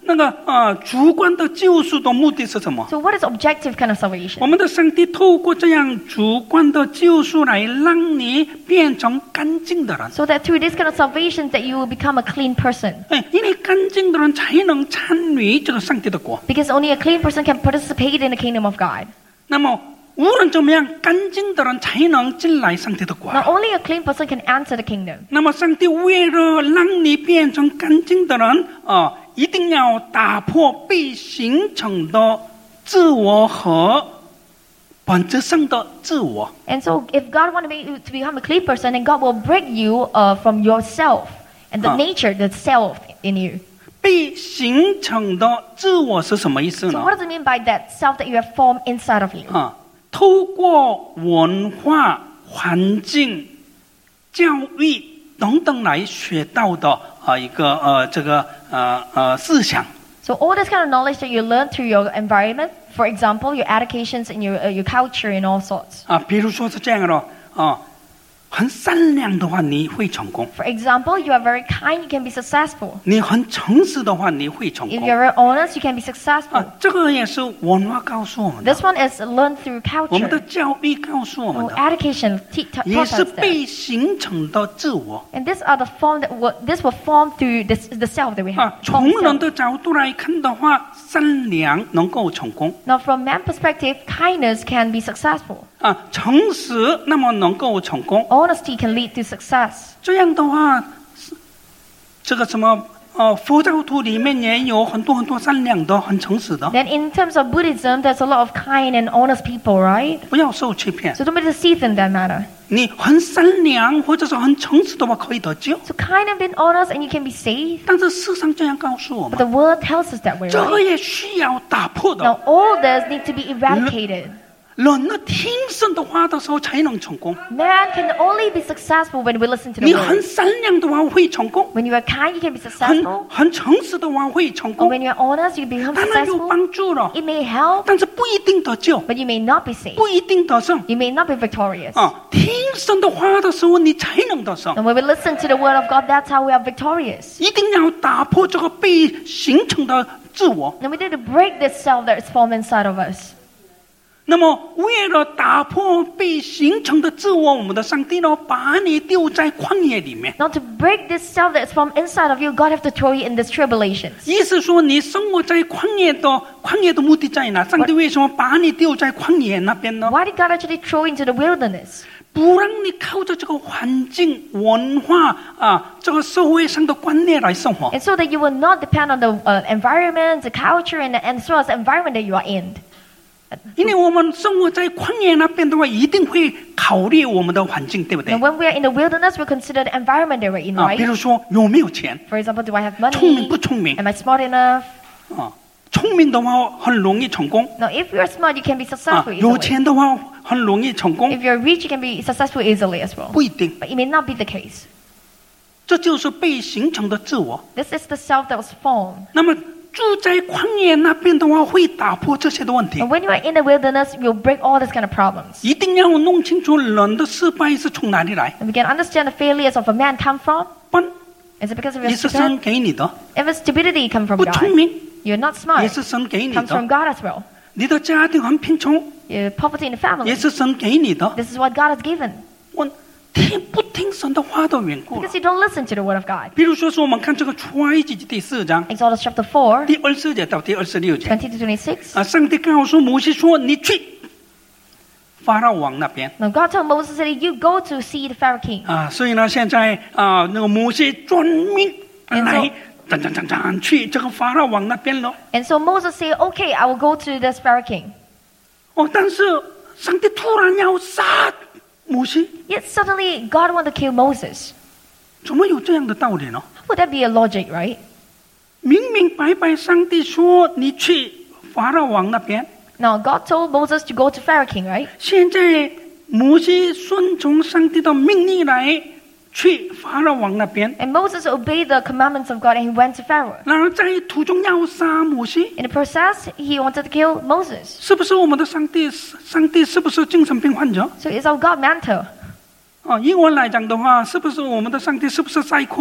主观的救赎的目的是什么？ So what is objective kind of salvation? 我们的上帝透过这样主观的救赎来让你变成干净的人。 So that through this kind of salvation that you will become a clean person. 因为干净的人才能参与这个上帝的国。 Because only a clean person can participate in the kingdom of God. 那么无论怎么样，干净的人才能进来上帝的国。 Not only a clean person can enter the kingdom. 那么上帝为了让你变成干净的人一定要打破被形成的自我和本质上的自我。 And so if God wants you to become a clean person, then God will break you from yourself and the nature, the self in you. 被形成的自我是什么意思 So 呢？ what does it mean by that self that you have formed inside of you? 透过文化、环境、教育等等来学到的一个思想。 So all this kind of knowledge that you learn through your environment, for example, your educations and your culture and all sorts. 比如说是这样的很善良的话，你会成功。 For example, you are very kind, you can be successful. 你很诚实的话，你会成 If 功。 you're very honest, you can be successful. 这个也是文化告诉我们的， This one is learned through 我们的 culture. 教育告诉我们 Or 的， education taught 也 us 是 that. 被形成的自我。 And these are the form that this will form through the self that we have. 从 Form 人 self. 的角度来看的话，善良能够成功。 Now, from man's perspective, kindness can be successful. 诚实那么能够成功。 Honesty can lead to success. 这样的话，这个什么佛教徒里面也有很多善良的、很诚实的， Then, in terms of Buddhism, there's a lot of kind and honest people, right? 不要受欺骗。 So don't be deceived in that matter. 你很善良或者是很诚实的话，可以得救。 So kind and being honest, and you can be saved. 但是世上这样告诉我 But 们， the world tells us that way, 这个 right? 也需要打破的。 Now, all this need to be eradicated. 人呢，听神的话的时候才能成功。 Man can only be successful when we listen to 你 the 很 word. 善良的话会成功， When you are kind, you can be successful. 很诚实的话会成 Or 功， when you are honest, you become 当然有 successful. 帮助了， It may help, 但是不一定得救， but you may not be saved. 不一定得胜。 You may not be victorious. 听神的话的时候，你才能得胜。 And when we listen to the word of God, that's how we are victorious. 一定要打破这个被形成的自我。 And we need to break this self that is formed inside of us. 那么，为了打破被形成的自我，我们的上帝呢，把你丢在旷野里面。 Now, to break this self that is formed inside of you, God have to throw you in these tribulations. 意思说，你生活在旷野的目的在哪？上帝为什么把你丢在旷野那边呢？ Why did God actually throw you into the wilderness? 不让你靠着这个环境、文化这个社会上的观念来生活。 And so that you will not depend on the environment, the culture, and as well as the environment that you are in. 因为我们生活在旷野那边的话，一定会考虑我们的环境，对不对 Now, when we are in the wilderness, we consider the environment that we're in, 比 right? 如说有没有钱， For example, do I have 聪明 money? 不聪明 Am I smart enough? 聪明的话很容易成功 Now, if you're smart, you can be successful 有 easily. 钱的话很容易成功 If you're rich, you can be successful easily as well. 不一定， But it may not be the case. 这就是被形成的自我。 This is the self that was formed. 那么住在旷野那边的话，会打破这些的问题 And。when you are in the wilderness, you'll break all these kind of problems. 一定要弄清楚人的失败是从哪里来， And we can understand the failures of a man come from. 笨 Is it because of 也 your 是神 stupid? 给你的， If it's stupidity come from 不聪 God, 明 you're not 也 smart. 是神给你 Comes from 的， God as well. 你的家庭很贫穷 Poverty in the family. 也是神给你的。 This is what God has given. 我不听神的话的缘故了 Because you don't listen to the word of God. 比如说，我们看这个出埃及记第4章 Exodus chapter 4, 第24节到第26节 20 to 26. 上帝告诉摩西说：“你去法老王那边。” Now God told Moses that you go to see the Pharaoh king. 所以呢，现在那个摩西专门来去这个法老王那边了。 And so Moses said, okay, I will go to this Pharaoh king. 但是上帝突然要杀摩西， Yet suddenly God wanted to kill Moses. 怎么有这样的道理呢？ How would that be a logic, right? 明明白白，上帝说你去法老王那边。 Now God told Moses to go to Pharaoh king, right? 现在摩西顺从上帝的命令来去法老王那边， And Moses obeyed the commandments of God and he went to Pharaoh. 然后在途中要杀摩西， In the process, he wanted to kill Moses. 是不是我们的上帝？上帝是不是精神病患者？ So is our God mental? 英文来讲的话，是不是我们的上帝是不是psycho？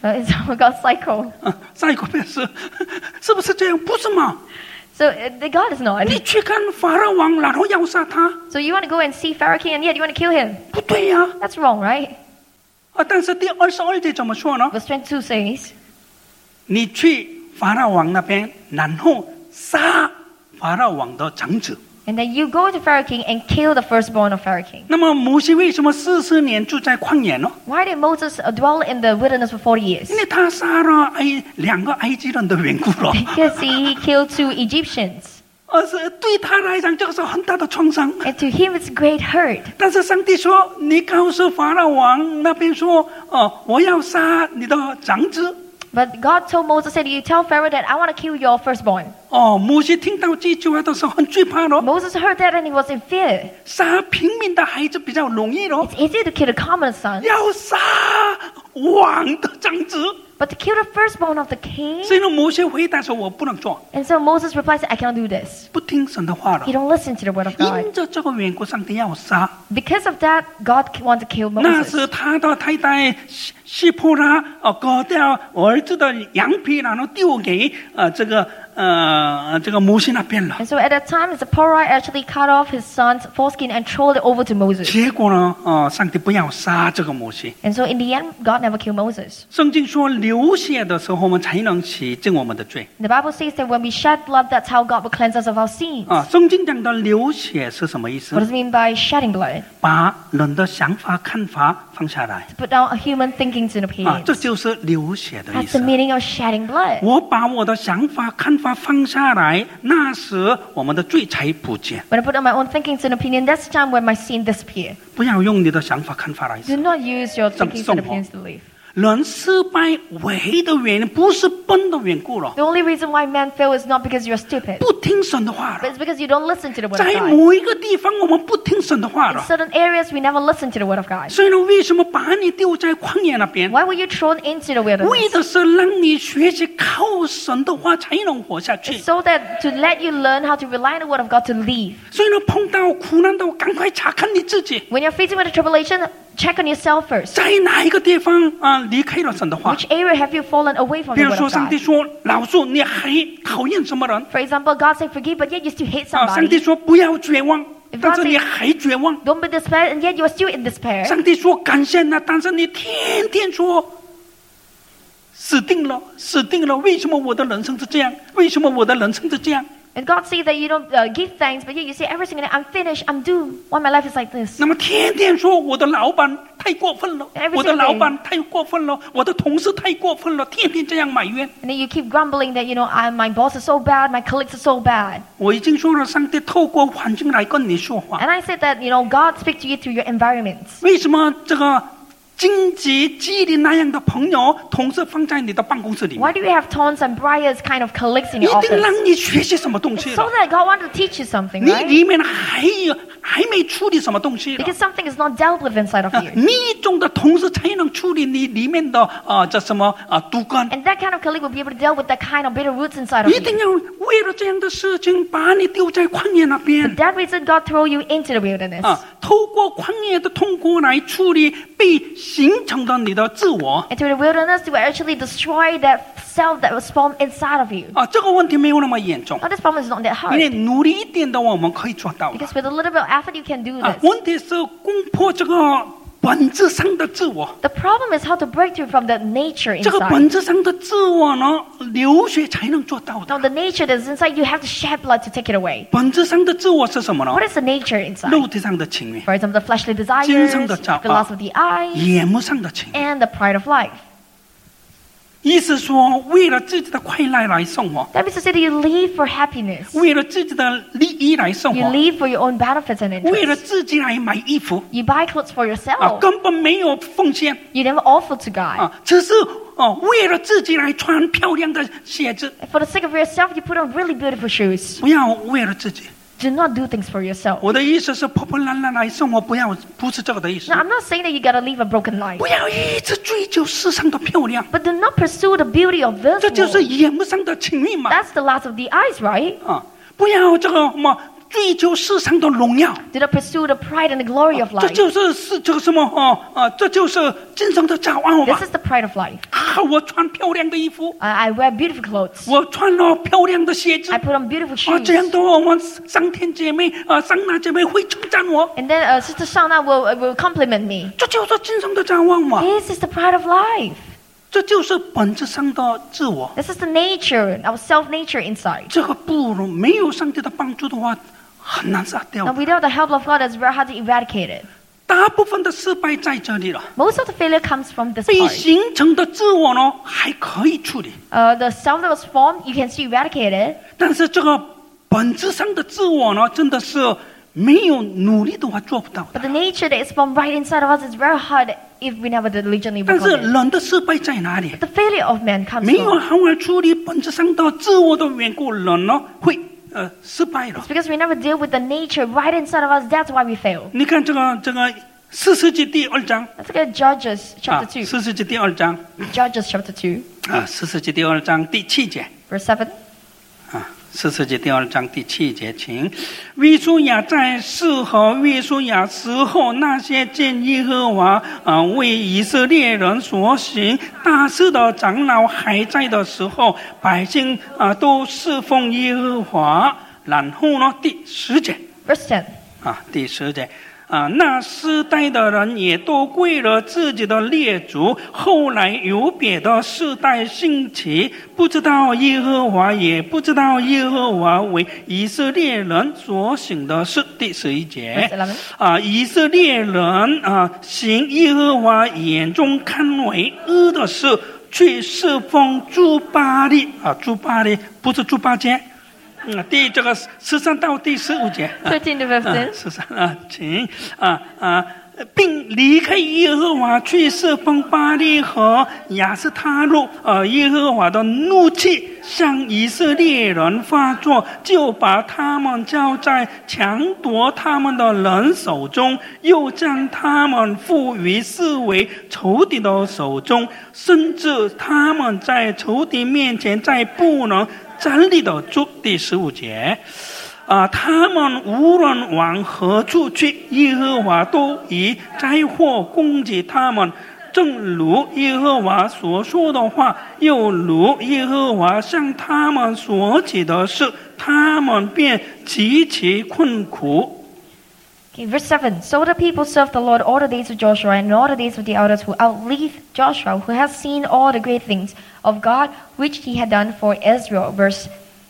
It's how God's cycle. 再一个表示，是不是这样？不是嘛？ So the God is not. 你去看法老王，然后要杀他， So you want to go and see Pharaoh king and yet you want to kill him. 不对呀、 That's wrong, right? 但是第22节怎么说呢？ Verse 22 says, 你去法老王那边，然后杀法老王的长子。 and then you go to Pharaoh king and kill the firstborn of Pharaoh king. 那么摩西为什么40年住在旷野呢？ Why did Moses dwell in the wilderness for 40 years? 因为他杀了2个埃及人的缘故了， Because he killed 2 Egyptians. 而是对他来讲这个是很大的创伤。 And to him it's great hurt. 但是上帝说，你告诉法老王那边说，我要杀你的长子。 But God told Moses, said, you tell Pharaoh that I want to kill your firstborn. 摩西听到这句话的时候很惧怕咯， Moses heard that and he was in fear. 杀平民的孩子比较容易咯， It's easy to kill the common son, 要杀王的长子。 but to kill the firstborn of the king? 所以呢，摩西回答说：“我不能做， And so Moses replies, I cannot do this. 不听神的话了 You。don't listen to the word of God. 因着这个缘故，上帝要杀。 Because of that, God wants to kill 那是 Moses. 他的太太希波拉割掉儿子的羊皮，然后丢给这个摩西那边了。 And so at that time, Zipporah actually cut off his son's foreskin and thrown it over to Moses. 结果呢，上帝不要杀这个摩西。 And so in the end, God never killed Moses. 圣经说，流血的时候，我们才能洗净我们的罪。 The Bible says that when we shed blood, that's how God will cleanse us of our sins. 圣经讲的流血是什么意思 What？does it mean by shedding blood? 把人的想法、看法放下来 To put down a human thinkings and opinions. 这就是流血的意 That's the 思。 meaning of shedding blood. 我把我的想法、看法放下来，那时我们的罪才不见。 When I put on my own thinkings and opinions, that's the time when my sin disappear. 不要用你的想法、看法来 Do 死。 not use your thinkings and 生活。 opinions to live. 人失败唯一的原因不是笨的缘故了， The only reason why man fail is not because you're stupid, 不听神的话 but 了。 it's because you don't listen to the word 在 of God. 某一个地方，我们不听神的话 In 了。 certain areas, we never listen to the word of God. 所以呢，为什么把你丢在旷野那边？ Why were you thrown into the 为 wilderness? 的是让你学习靠神的话才能活下去。 So that to let you learn how to rely on the word of God to live. 所以呢，碰到苦难的，赶快查看你自己， When you're facing with a tribulation, check on yourself first. 在哪一个地方离开了神的话。 Which area have you fallen away from 比 the 如 word 说， of 上帝 God? 说：“老树，你还讨厌什么人？” For example, God said forgive, but yet you still hate 上帝 somebody. 说：“不要绝望。” If 但 God 是你 says- 还绝望。 Don't be despair, and yet you are still in despair. 上帝说感谢他，但是你天天说死定了，死定了！为什么我的人生是这样？为什么我的人生是这样？ And God says that you don't give thanks, but yet you say every single day, I'm finished, I'm doomed. Why my life is like this? 那么天天说我的老板太过分了 Every， 我的 single day 老板太过分了，我的同事太过分了，天天这样埋怨。 And then you keep grumbling that, my boss is so bad, my colleagues are so bad. 我已经说了，上帝透过环境来跟你说话。 And I said that, God speaks to you through your environments. 为什么这个荆棘棘藜那样的朋友同时放在你的办公室里面？ Why do you have thorns and briars kind of colleagues in 一 your 定 office? 让你学习什么东西 So 了。 that God wanted to teach you something, 你 right? 里面还没处理什么东西了 Because something is not dealt with inside of you. 你中的同事才能处理你里面的这什么毒根。 And that kind of colleague will be able to deal with that kind of bitter roots inside of 一定 you. 要为了这样的事情，把你丢在旷野那 For 边 that reason, God throw you into the wilderness. 透过旷野的痛苦来处理被形成的你的自我。 And through the wilderness, to actually destroy that self that was formed inside of you. 这个问题没有那么严重， Now, this problem is not that 因为 hard. 努力一点的我们可以做到的。 Because with a little bit of effort, you can do this. 问题是攻破这个本质上的自我。 The problem is how to break through from the nature 这个 inside. 本质上的自我呢，流血才能做到的。 Now, the nature that's inside, you have to shed blood to take it away. 本质上的自我是什么呢？ What is the nature inside? 肉体上的情欲， For example, the fleshly 精 desires, 神的骄 the 傲 lust of the eyes, 眼目上的情欲。 and the pride of life. 意思说，为了自己的快乐来生活， That means to say that you live for happiness. 为了自己的利益来生 You 活， live for your own benefits and 为了 interests. 自己来买衣服 You buy clothes for yourself. 根本没有奉献 You never offer to God. 只是为了自己来穿漂亮的鞋子， For the sake of yourself, you put on really beautiful shoes. 不要为了自己。 Do not do things for yourself. 我的意思是破破烂烂来生活，不是这个的意思 Now, I'm not saying that you gotta live a broken life. 不要一直追求世上的漂亮， But do not pursue the beauty of this 这就是 world. 眼目上的情欲嘛。 That's the lust of the eyes, right? 不要这个什么追求世上的荣耀。 Do not pursue the pride and the glory of 这 life. 就是这个什么这就是今生的骄傲嘛 This is the pride of life. 我穿漂亮的衣服， I wear beautiful clothes. 我穿了漂亮的鞋子 I put on beautiful 这样 shoes. 的话，我们上天姐妹上那姐妹会称赞我， And then Sister Shana will compliment me. 这就是今生的骄傲嘛， This is the pride of life. 这就是本质上的自我。 This is the nature, our self-nature inside. 这个没有上帝的帮助的话，很难杀掉 Now,。without the help of God, it's very hard to eradicate it. 大部分的失败在这里了， Most of the failure comes from this 被 part. 形成的自我呢还可以处理， The self that was formed, you can still eradicate it. 但是这个本质上的自我呢，真的是没有努力的话做不到的。 But the nature that is formed right inside of us is very hard if we never diligently 但 work 是 on it. 人的失败在哪里？ The failure of man comes 没有 from 好好处理本质上的自我的缘故，人呢会失败了。 it's because we never deal with the nature right inside of us. That's why we fail. 你看这个士师记第2章 Let's look at Judges chapter 2. 士师记第2章 Judges chapter 2, 士师记第2章第7节 verse 7. 士师记第2章第7节，请约书亚在世和约书亚死后，那些见耶和华为以色列人所行大事的长老还在的时候，百姓都侍奉耶和华。然后呢，第10节 Verse 10. 第10节。那世代的人也都归了自己的列祖，后来有别的世代兴起，不知道耶和华，也不知道耶和华为以色列人所行的事。第11节 Verse 11. 以色列人行耶和华眼中看为恶的事，去侍奉诸巴力诸巴力不是猪八戒。第13到第15节 13 to 15. 13请并离开耶和华去侍奉巴力和亚斯他路。耶和华的怒气向以色列人发作，就把他们交在抢夺他们的人手中，又将他们付于视为仇敌的手中，甚至他们在仇敌面前再不能站立得住。第15节他们无论往何处去，耶和华都以灾祸攻击他们，正如耶和华所说的话，又如耶和华向他们所起的事，他们便极其困苦。 Okay, verse 7. So the people served the Lord all the days of Joshua and all the days of the elders who outlived Joshua, who has seen all the great things of God which he had done for Israel. Verse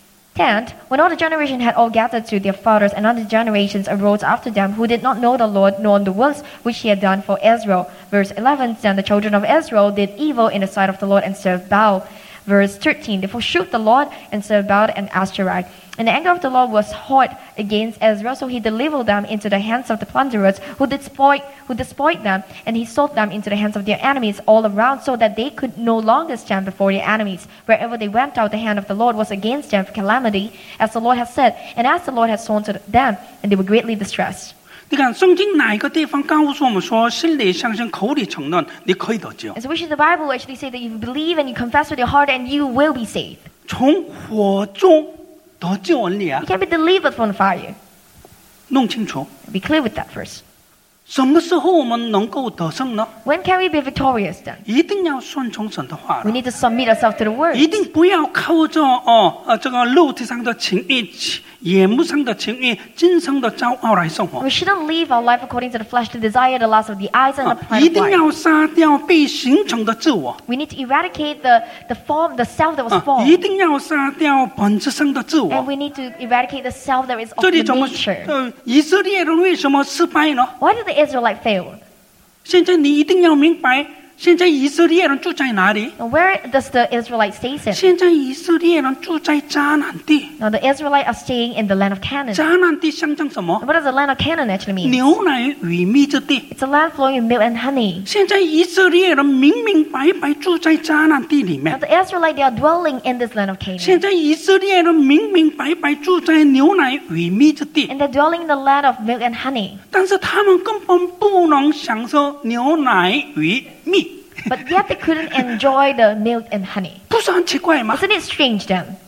10. When all the generation had all gathered to their fathers, and other generations arose after them, who did not know the Lord, nor the works which he had done for Israel. Verse 11. Then the children of Israel did evil in the sight of the Lord and served Baal. Verse 13. They forsook the Lord and served Baal and Ashtoreth. And the anger of the Lord was hot against Israel, so he delivered them into the hands of the plunderers who despoiled them, and he sold them into the hands of their enemies all around, so that they could no longer stand before their enemies. Wherever they went out, the hand of the Lord was against them for calamity, as the Lord had said, and as the Lord had sworn to them, and they were greatly distressed. 你看圣经哪一个地方告诉我们说心里相信口里承认你可以得救？ And so we should the Bible actually say that if you believe and you confess with your heart, and you will be saved. 从火中得救而已 You can be delivered from the fire. 弄清楚 Be clear with that first. 什么时候我们能够得胜呢？ When can we be victorious then? 一定要顺从神的话 We 了， need to submit ourselves to the word. 一定不要靠着这个肉体上的情欲、眼目上的情欲、今生的骄傲来生活 We shouldn't live our life according to the flesh, to desire the lust of the eyes and the pride 一 of 定 life. 要杀掉被形成的自我 We need to eradicate the form, the self that was 一 formed. 定要杀掉本质上的自 And 我 we need to eradicate the self that is of 这 the 里怎么 nature. 以色列人为什么失败呢？ Why did the Israelite fail? 现在你一定要明白，现在以色列人住在哪里？ Now, where does the Israelite stay in? 现在以色列人住在迦南地。 Now, the Israelites are staying in the land of Canaan. 迦南地象征什么？ What does the land of Canaan actually mean? 牛奶与蜜之地。 It's a land flowing with milk and honey. 现在以色列人明明白白住在迦南地里 Now, 面。 the Israelites, they are dwelling in this land of 现 Canaan. 在以色列人明明白白住在牛奶与蜜之地， And they're dwelling in the land of milk and honey. 但是他们根本不能享受牛奶与蜜， But yet they couldn't enjoy the milk and honey. 不是很奇怪吗？ Isn't it strange then?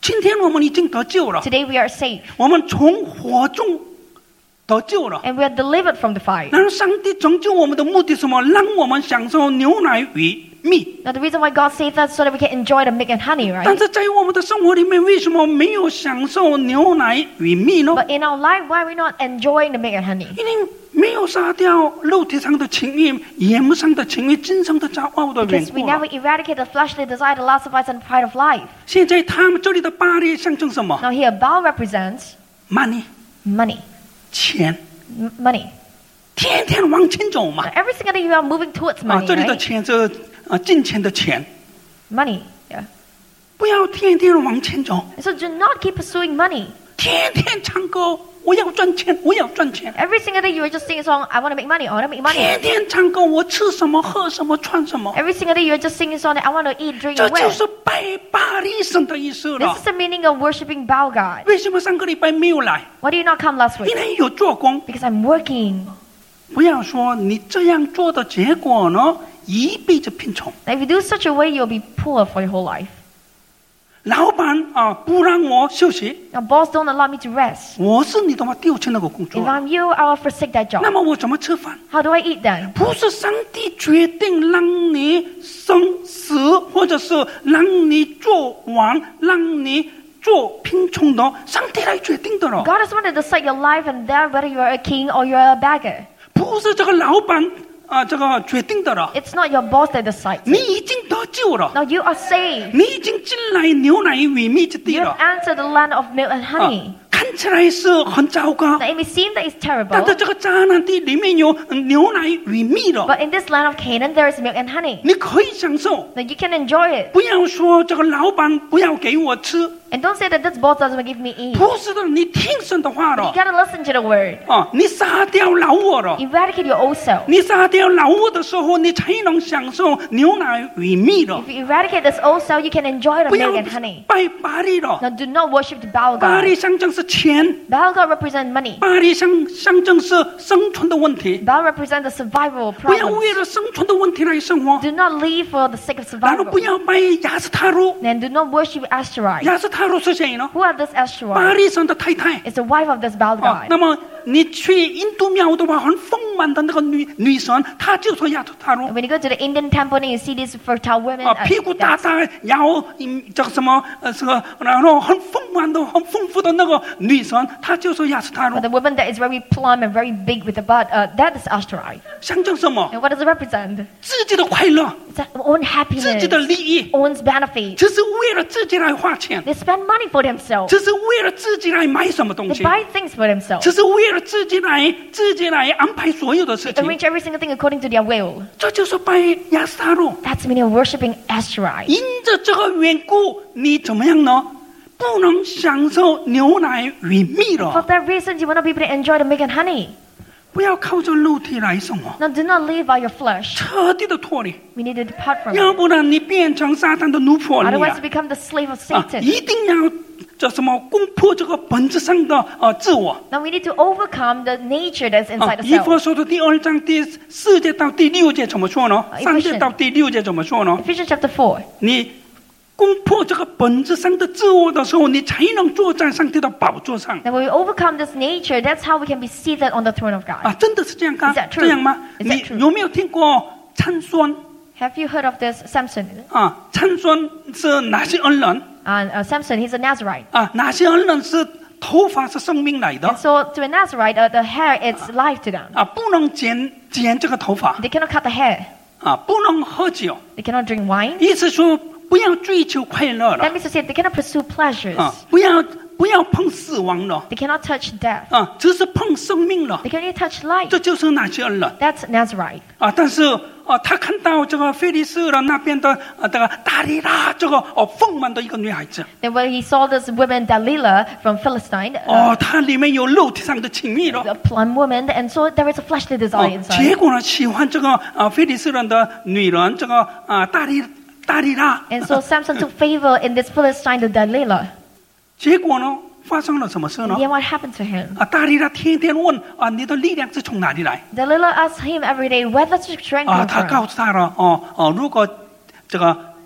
今天我们已经得救了， Today we are saved. 我们从火中得救了。 And we are delivered from the fire. 然后上帝拯救我们的目的是什么？让我们享受牛奶与蜜。 Now the reason why God saved us so that we can enjoy the milk and honey, 但 right? 是在我们的生活里面，为什么没有享受牛奶与蜜呢？ But in our life, why are we not enjoying the milk and honey? 因为没有杀掉肉体上的情欲、眼目上的情欲、今生的骄傲的缘 Because we 故了。 never eradicate the fleshly desire, the lust of eyes, and the pride of life. 现在他们这里的巴黎象征什么 Now here, Baal represents ？money， money. 钱， Money. 天天往前走嘛 Now,。every single day you are moving towards 啊， money, 这里的 right? 钱是金钱的钱， Money. Yeah. 不要天天往前走， So do not keep pursuing money. 天天唱歌，我要赚钱，我要赚钱。 Every single day you are just singing a song, I want to make money, I want to make money. 天天唱歌，我吃什么喝什么穿什么， Every single day you are just singing a song that I want to eat, drink, 这 and 就 wear. 是拜巴黎神的意思 This 了 is。the meaning of worshipping Baal God. 为什么上个礼拜没有来？ Why did you not come last 因 week? 为有做工。 Because I'm working. 不要说你这样做的结果呢，一辈子贫穷。 Now, if you do such a way, you'll be poor for your whole life. 老板啊，不让我休息， Now, boss don't allow me to rest. 我是你的话丢弃那个工 If 作， I'm you, I will forsake that 那 job. 么我怎么吃饭？ How do I eat then? 不是上帝决定让你生死，或者是让你做王，让你做贫穷的，上帝来决定的了。 God is the one to decide your life and that whether you are a king or you are a beggar. 不是这个老板这个决定的了。 It's not your boss that decides. 你已经得救了， Now you are saved. 你已经进来牛奶与蜜之地 You 了 have。entered the land of milk and honey. 看起来是很糟糕， Now it may seem that it's 但在 terrible, 这个迦南地里面有牛奶与蜜了， but in this land of Canaan there is milk and honey. 你可以享受。 Now you can enjoy it. 不要说这个老板不要给我吃， And don't say that this boss doesn't give me eat. 不是的，你听神的话 You 了 gotta listen to the word. 你杀掉老我了。 Eradicate your old self. 你杀掉老我的时候，你才能享受牛奶与蜜了。 If you eradicate this old self, you can enjoy the 不要 milk and honey. 拜巴黎了， Now do not worship the Baal 巴黎 God. 象征是钱， Baal God represents money. 巴黎象征是生存的问题。 Baal represents the survival 不要 problems. 为了生存的问题来生活， Do not live for the sake of 然后 survival. 不要拜亚斯塔路。 And do not worship Ashtoreth. 亚斯塔路是谁呢？ Who are this 巴 Ashtoreth? 黎神的太太。 It's the wife of this Baal 那 God. 么你去印度庙的话，很丰满的那个女神，她就是亚斯塔路 And when you go to the Indian temple and you see these fertile women, 屁股大大，然后这个什么这个，然后很丰满的、很丰富的那个女神，她就是亚斯塔路 but。the woman that is very plump and very big with the butt, that is Ashtoreth. 象征什么？ And what does it represent? 自己的快乐， It's their own 自己的 happiness, 利益， own benefit. 只是为了自己来花钱， They spend money for themselves. 只是为了自己来买什么东 They 西， buy things for themselves. 只是为了自己来安排所有的事 They 情。 arrange every single thing according to their will. 这就是拜亚斯塔路。 That's the meaning of worshiping Ashtoreth. 因着这个缘故，你怎么样呢？不能享受牛奶与蜜 For 了。 that reason, you will not be able to enjoy the milk and honey. 不要靠着肉体来生活， Now, do not live by your flesh. 彻底的脱离， We need to depart from 要 it. 不然你变成撒旦的奴仆了 Otherwise, you become the slave of Satan. 一定要这什么攻破这个本质上的自我。 Now, we need to overcome the nature that's inside the 以弗 self. 所书第2章第4节到第6节怎么说呢？3节到第6节怎么说呢？ Ephesians chapter 4. 你攻破这个本质上的自我的时候，你才能坐在上帝的宝座上。 Now, when we overcome this nature, that's how we can be seated on the throne of God. 真的是这样吗 Is that true? 这样吗？ Is that 你 true? 有没有听过参孙？ Have you heard of this Samson? 参孙是哪些恩人？ Samson, he's a Nazarite. 哪些恩人是头发是生命来的 And so, to a Nazarite, the hair is life to them. 不能剪这个头发 They cannot cut the hair. 不能喝酒， They cannot drink wine. 意思说不要追求快乐了 That means to say they cannot pursue pleasures. 不要碰死亡了 They cannot touch death. 只是碰生命了 They can only touch life. 这就是那些恩人 That's Nazarite. 但是他看到这个非利士人那边的这个大利拉这个丰满的一个女孩子 Then when he saw this woman Delilah from Philistine, 她里面有肉体上的情欲了 a plump woman, and so there is a fleshly desire 结 inside. 果呢喜欢这个非利士人的女人这个大利拉 And so Samson took favor in this Philistine, the Delilah. 结果呢发生了什么事呢 And then what happened to him? 大利拉天天问你的力量是从哪里来 Delilah asked him every day, where does your strength come 他 from? 告诉他了如果这个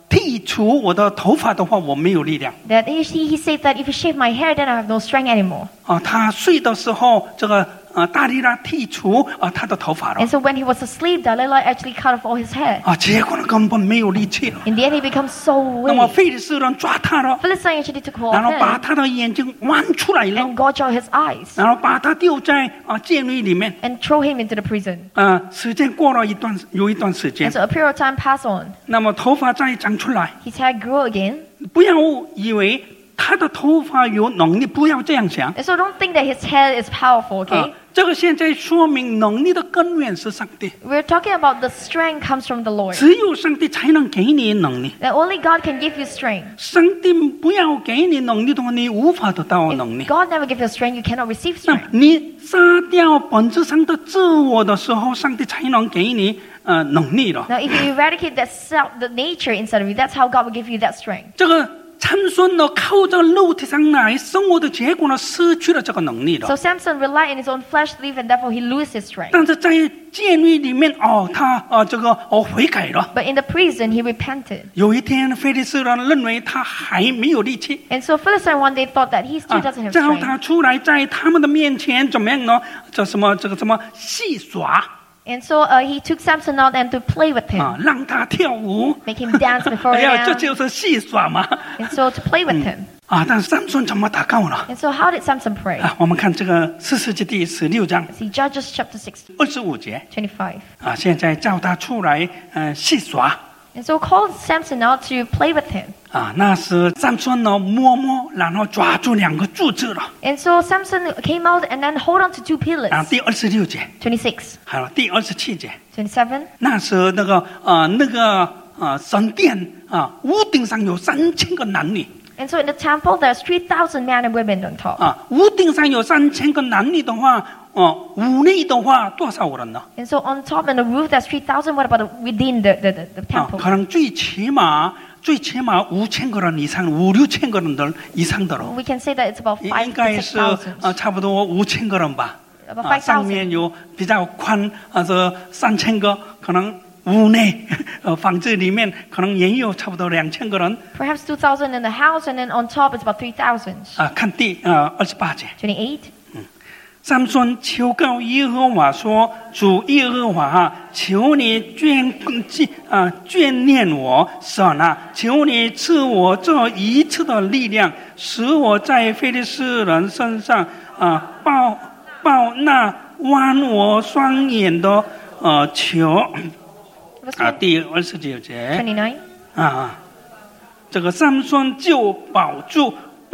剔除我的头发的话，我没有力量。 That he said that if you shave my hair, then I have no strength anymore. 他睡的时候，这个大利拉剔除他的头发了 And so when he was asleep, Delilah actually cut off all his hair. 结果呢根本没有力气了。 In the end, he becomes so 那么 weak. 非利士人抓他了， Philistine actually took hold 然后 of 把 him 他的眼睛剜出来了， and gouge out his eyes 然后把他丢在监狱里面。 and throw him into the prison. 时间过了有一段时间 And，so a period of time passed on. 那么头发再长出来。 His hair grew again. 不要以为他的头发有能力，不要这样想。 And so don't think that his hair is powerful, okay? 这个现在说明能力的根源是上帝， We're talking about the strength comes from the Lord. 只有上帝才能给你能力。 That only God can give you strength. 上帝不要给你能力的话，你无法得到能力。 If God never gives you strength, you cannot receive 那 strength. 你杀掉本质上的自我的时候，上帝才能给你能力了。 Now, if you eradicate that self, the nature inside of you, that's how God will give you that strength. 这个参孙呢，靠着肉体上来生活的结果呢，失去了这个能力了。 So Samson relied on his own flesh to live, and therefore he loses his strength. 但是在监狱里面，他悔改了。 But in the prison, he repented. 有一天，非利士人认为他还没有力气， And so Philistine one day thought that he still doesn't have 叫 strength. 他出来，在他们的面前怎么样呢？什么戏耍 And so he took Samson out and to play with him, 让他跳舞。 make him dance before 这 him. 就是戏耍嘛。 And so to play with him. 但是samson怎么祷告呢？ And so how did Samson pray? 我们看这个士师记第16章 See Judges chapter 6, 25节 25. 现在叫他出来戏耍 And so called Samson out to play with him. 那时samson呢摸，然后抓住2个柱子了。 And so Samson came out and then hold on to 2 pillars. 然后第26节， 26, 还有第27节， 27. 那时那个神殿屋顶上有3000个男女 And so in the temple, there's 3,000 men and women on top. 屋顶上有3000个男女的话，屋内的话多少人呢？ And so on top in the roof, there's 3,000. What about within the temple? 可能最起码5000个人以上，5、6千个人的以上的了。 We can say that it's about 应 5,000 to 该是 6,000. 差不多5000个人吧。 About 上 5,000. 面有比较宽，3000个，可能屋内房子里面可能也有差不多2000个人。 Perhaps 2,000 in the house, and then on top it's about 3,000. 看第28节。 28. samson求告耶和华说：“主耶和华求你眷念我，神求你赐我这一次的力量，使我在非利士人身上报那剜我双眼的球。” 第29节 29. 这个samson就抱住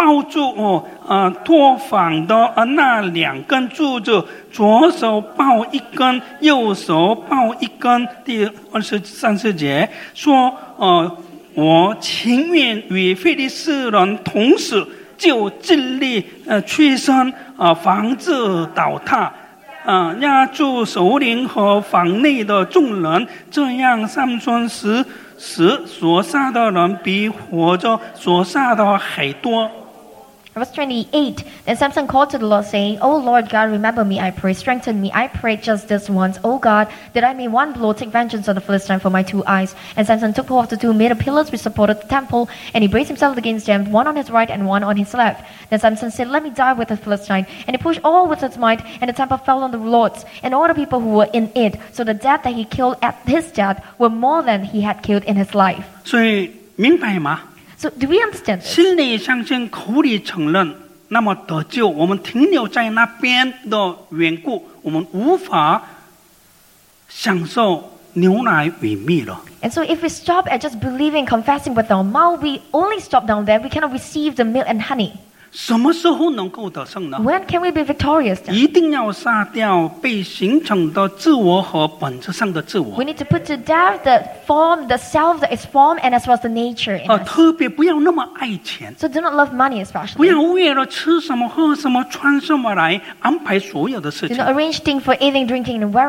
托房的那2根柱子，左手抱一根，右手抱一根。第30节说：我情愿与非利士人同死，就尽力屈身，防止倒塌。压住首领和房内的众人，这样samson死所杀的人比活着所杀的还多。 Verse 28. Then Samson called to the Lord, saying, O Lord God, remember me, I pray. Strengthen me, I pray, just this once. O God, that I may one blow take vengeance on the Philistine for my 2 eyes. And Samson took hold of the 2 middle pillars which supported the temple, and he braced himself against them, one on his right and one on his left. Then Samson said, Let me die with the Philistine. And he pushed all with his might, and the temple fell on the lords and all the people who were in it. So the death that he killed at his death were more than he had killed in his life. 所以明白吗？ So do we understand this? 心里相信，口里承认，那么得救。我们停留在那边的缘故，我们无法享受牛奶与蜜了。 And so if we stop at just believing, confessing with our mouth, we only stop down there, we cannot receive the milk and honey. 什么时候能够得胜呢？ When can we be victorious then? 一定要杀掉被形成的自我和本质上的自我 We need to put to death the form, the self that is formed, and as well as the nature in us. 特别不要那么爱钱， So do not love money 不 especially. 要为了吃什么、喝什么、穿什么来安排所有的事 Do 情， not arrange things for eating, drinking, and wearing.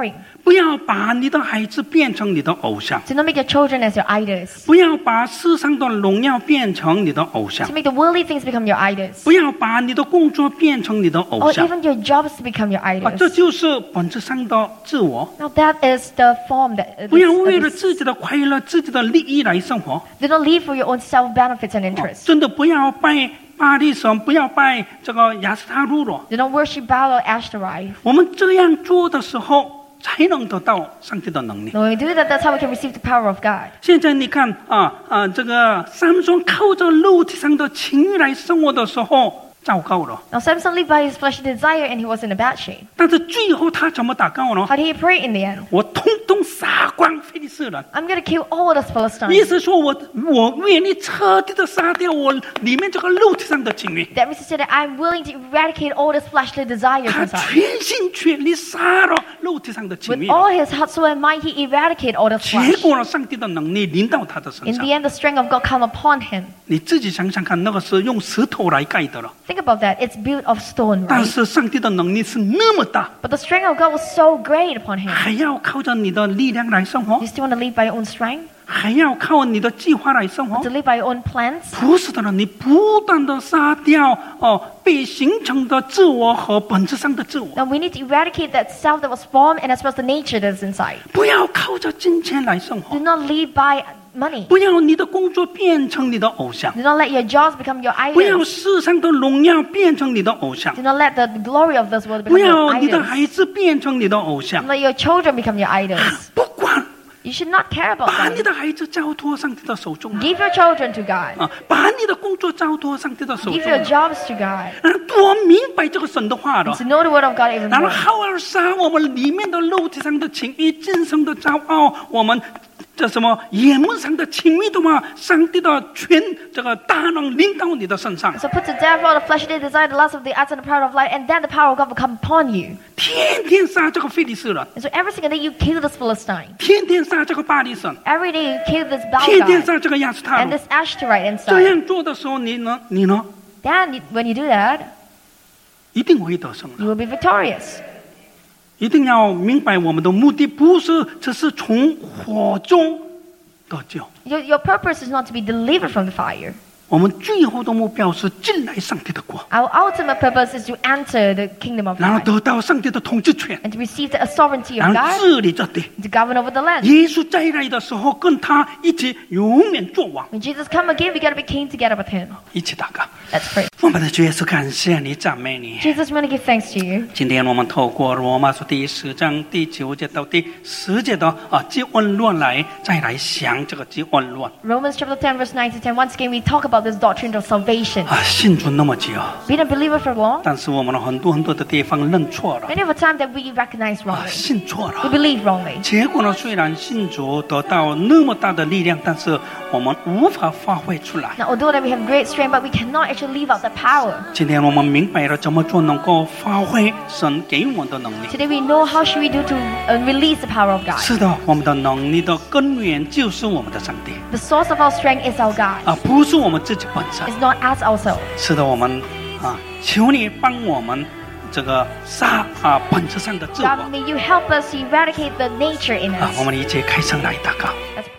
不要把你的孩子变成你的偶像， Do not make your children as your idols. 不要把世上的荣耀变成你的偶像 To，make the worldly things become your idols. 不要把你的工作变成你的偶 Or 像 even your jobs to become your 这 idols. 就是本质上的自我。 Now that is the form that 不要为了自己的快乐、自己的利益来生活。 do not live for your own self-benefits and interests. 真的不要拜巴力神，不要拜这个亚斯他路了。 Do not worship Baal or Ashtaroth. 我们这样做的时候，才能得到上帝的能力。 When we do that, that's how we can receive the power of God. 现在你看这个三松靠着肉体上的情欲来生活的时候，糟糕了。 Now Samson lived by his fleshly desire and he was in a bad shape. 但是最后他怎么祷告呢？ How did he pray in the end? 我通通杀光非利士人。 I'm going to kill all those 意 Philistines. 思说我愿意彻底的杀掉我里面这个肉体上的情欲。 That means to say that I'm willing to eradicate all those fleshly desires 他 inside. 全心全力杀了肉体上的情 With 欲。 all his heart, soul, and mind, he eradicated all the 结 flesh. 果呢，上帝的能力临到他的身 In 上 the。end, the strength of God come upon him. 你自己想想看，那个是用石头来盖的了， Think about that. It's built of stone, 但 right? 是上帝的能力是那么大， But the strength of God was so great upon him. 还要靠着你的力量来生活 You，still want to live by your own strength? 还要靠你的计划来生活 To。live by your own plans? 不是的了，你不断的杀掉被形成的自我和本质上的自我。 Now we need to eradicate that self that was formed and as well as the nature that is inside. 不要靠着金钱来生 Do 活， not live by money. 不要你的工作变成你的偶像， Do not let your jobs become your 不要 idols. 世上的荣耀变成你的偶像， Do not let the glory of this world 不 become your 要你的 idols. 孩子变成你的偶 Do 像 not。let your children become your idols. 不管， You should not care about 把你 them. 的孩子交托上帝的手中 Give your children to God. 把你的工作交托上帝的手 Give 中 your jobs to God. 多明白这个神的话了 To。know the word of God even 然后 more. 好好杀我们里面的肉体上的情欲、今生的骄傲，我们这什么眼目上的情欲的话，上帝的这个大能临到你的身上， So put to death all the fleshly desire, the lust of the eyes, and the pride of life, and then the power of God will come upon you. 天天杀这个非利士人， And so every single day you kill this Philistine. 天天杀这个巴力神， Every day you kill this Baal 天天 god 杀这个亚斯塔 and 路。 this Ashtoreth 这 inside. 样做的时候，你呢？ Then when you do that, 一定会得胜的。 you will be victorious. 一定要明白，我们的目的不是只是从火中得救， Your purpose is not to be delivered from the fire. 我们最后的目标是进来上帝的国， Our ultimate purpose is to enter the kingdom of 然后 God 得到上帝的统治权， and to receive the sovereignty 然 of 后 God 治理这地。 and to govern over the land. 耶稣再来的时候，跟他一起永远做王。 When Jesus come again, we got to be king together with him. 一起祷告， Let's pray. 我们的主耶稣，感谢你，赞美你。 Jesus, we want to give thanks to you. 今天我们透过罗马书第10章第9节到第10节的基恩论再来想这个基恩论 Romans chapter 10, verse 9 to 10. Once again, we talk about this doctrine of salvation. 信主那么久， Been a believer for long. 但是我们很多的地方认错了， Many of the time that we recognize wrongly. 信错 We 了。 believe wrongly. 结果呢，虽然信主得到那么大的力量，但是我们无法发挥出来。 Now, although that we have great strength, but we cannot actually live out that power. 今天我们明白了怎么做能够发挥神给我们的能力。 Today we know how should we do to release the power of God. 是的，我们的能力的根源就是我们的上帝， The source of our strength is our God. 不是我们自己本身。 It's not us ourselves. 是的，我们求你帮我们这个杀本质上的自我 God, may you help us to eradicate the nature in us. 我们一起开声来祷告。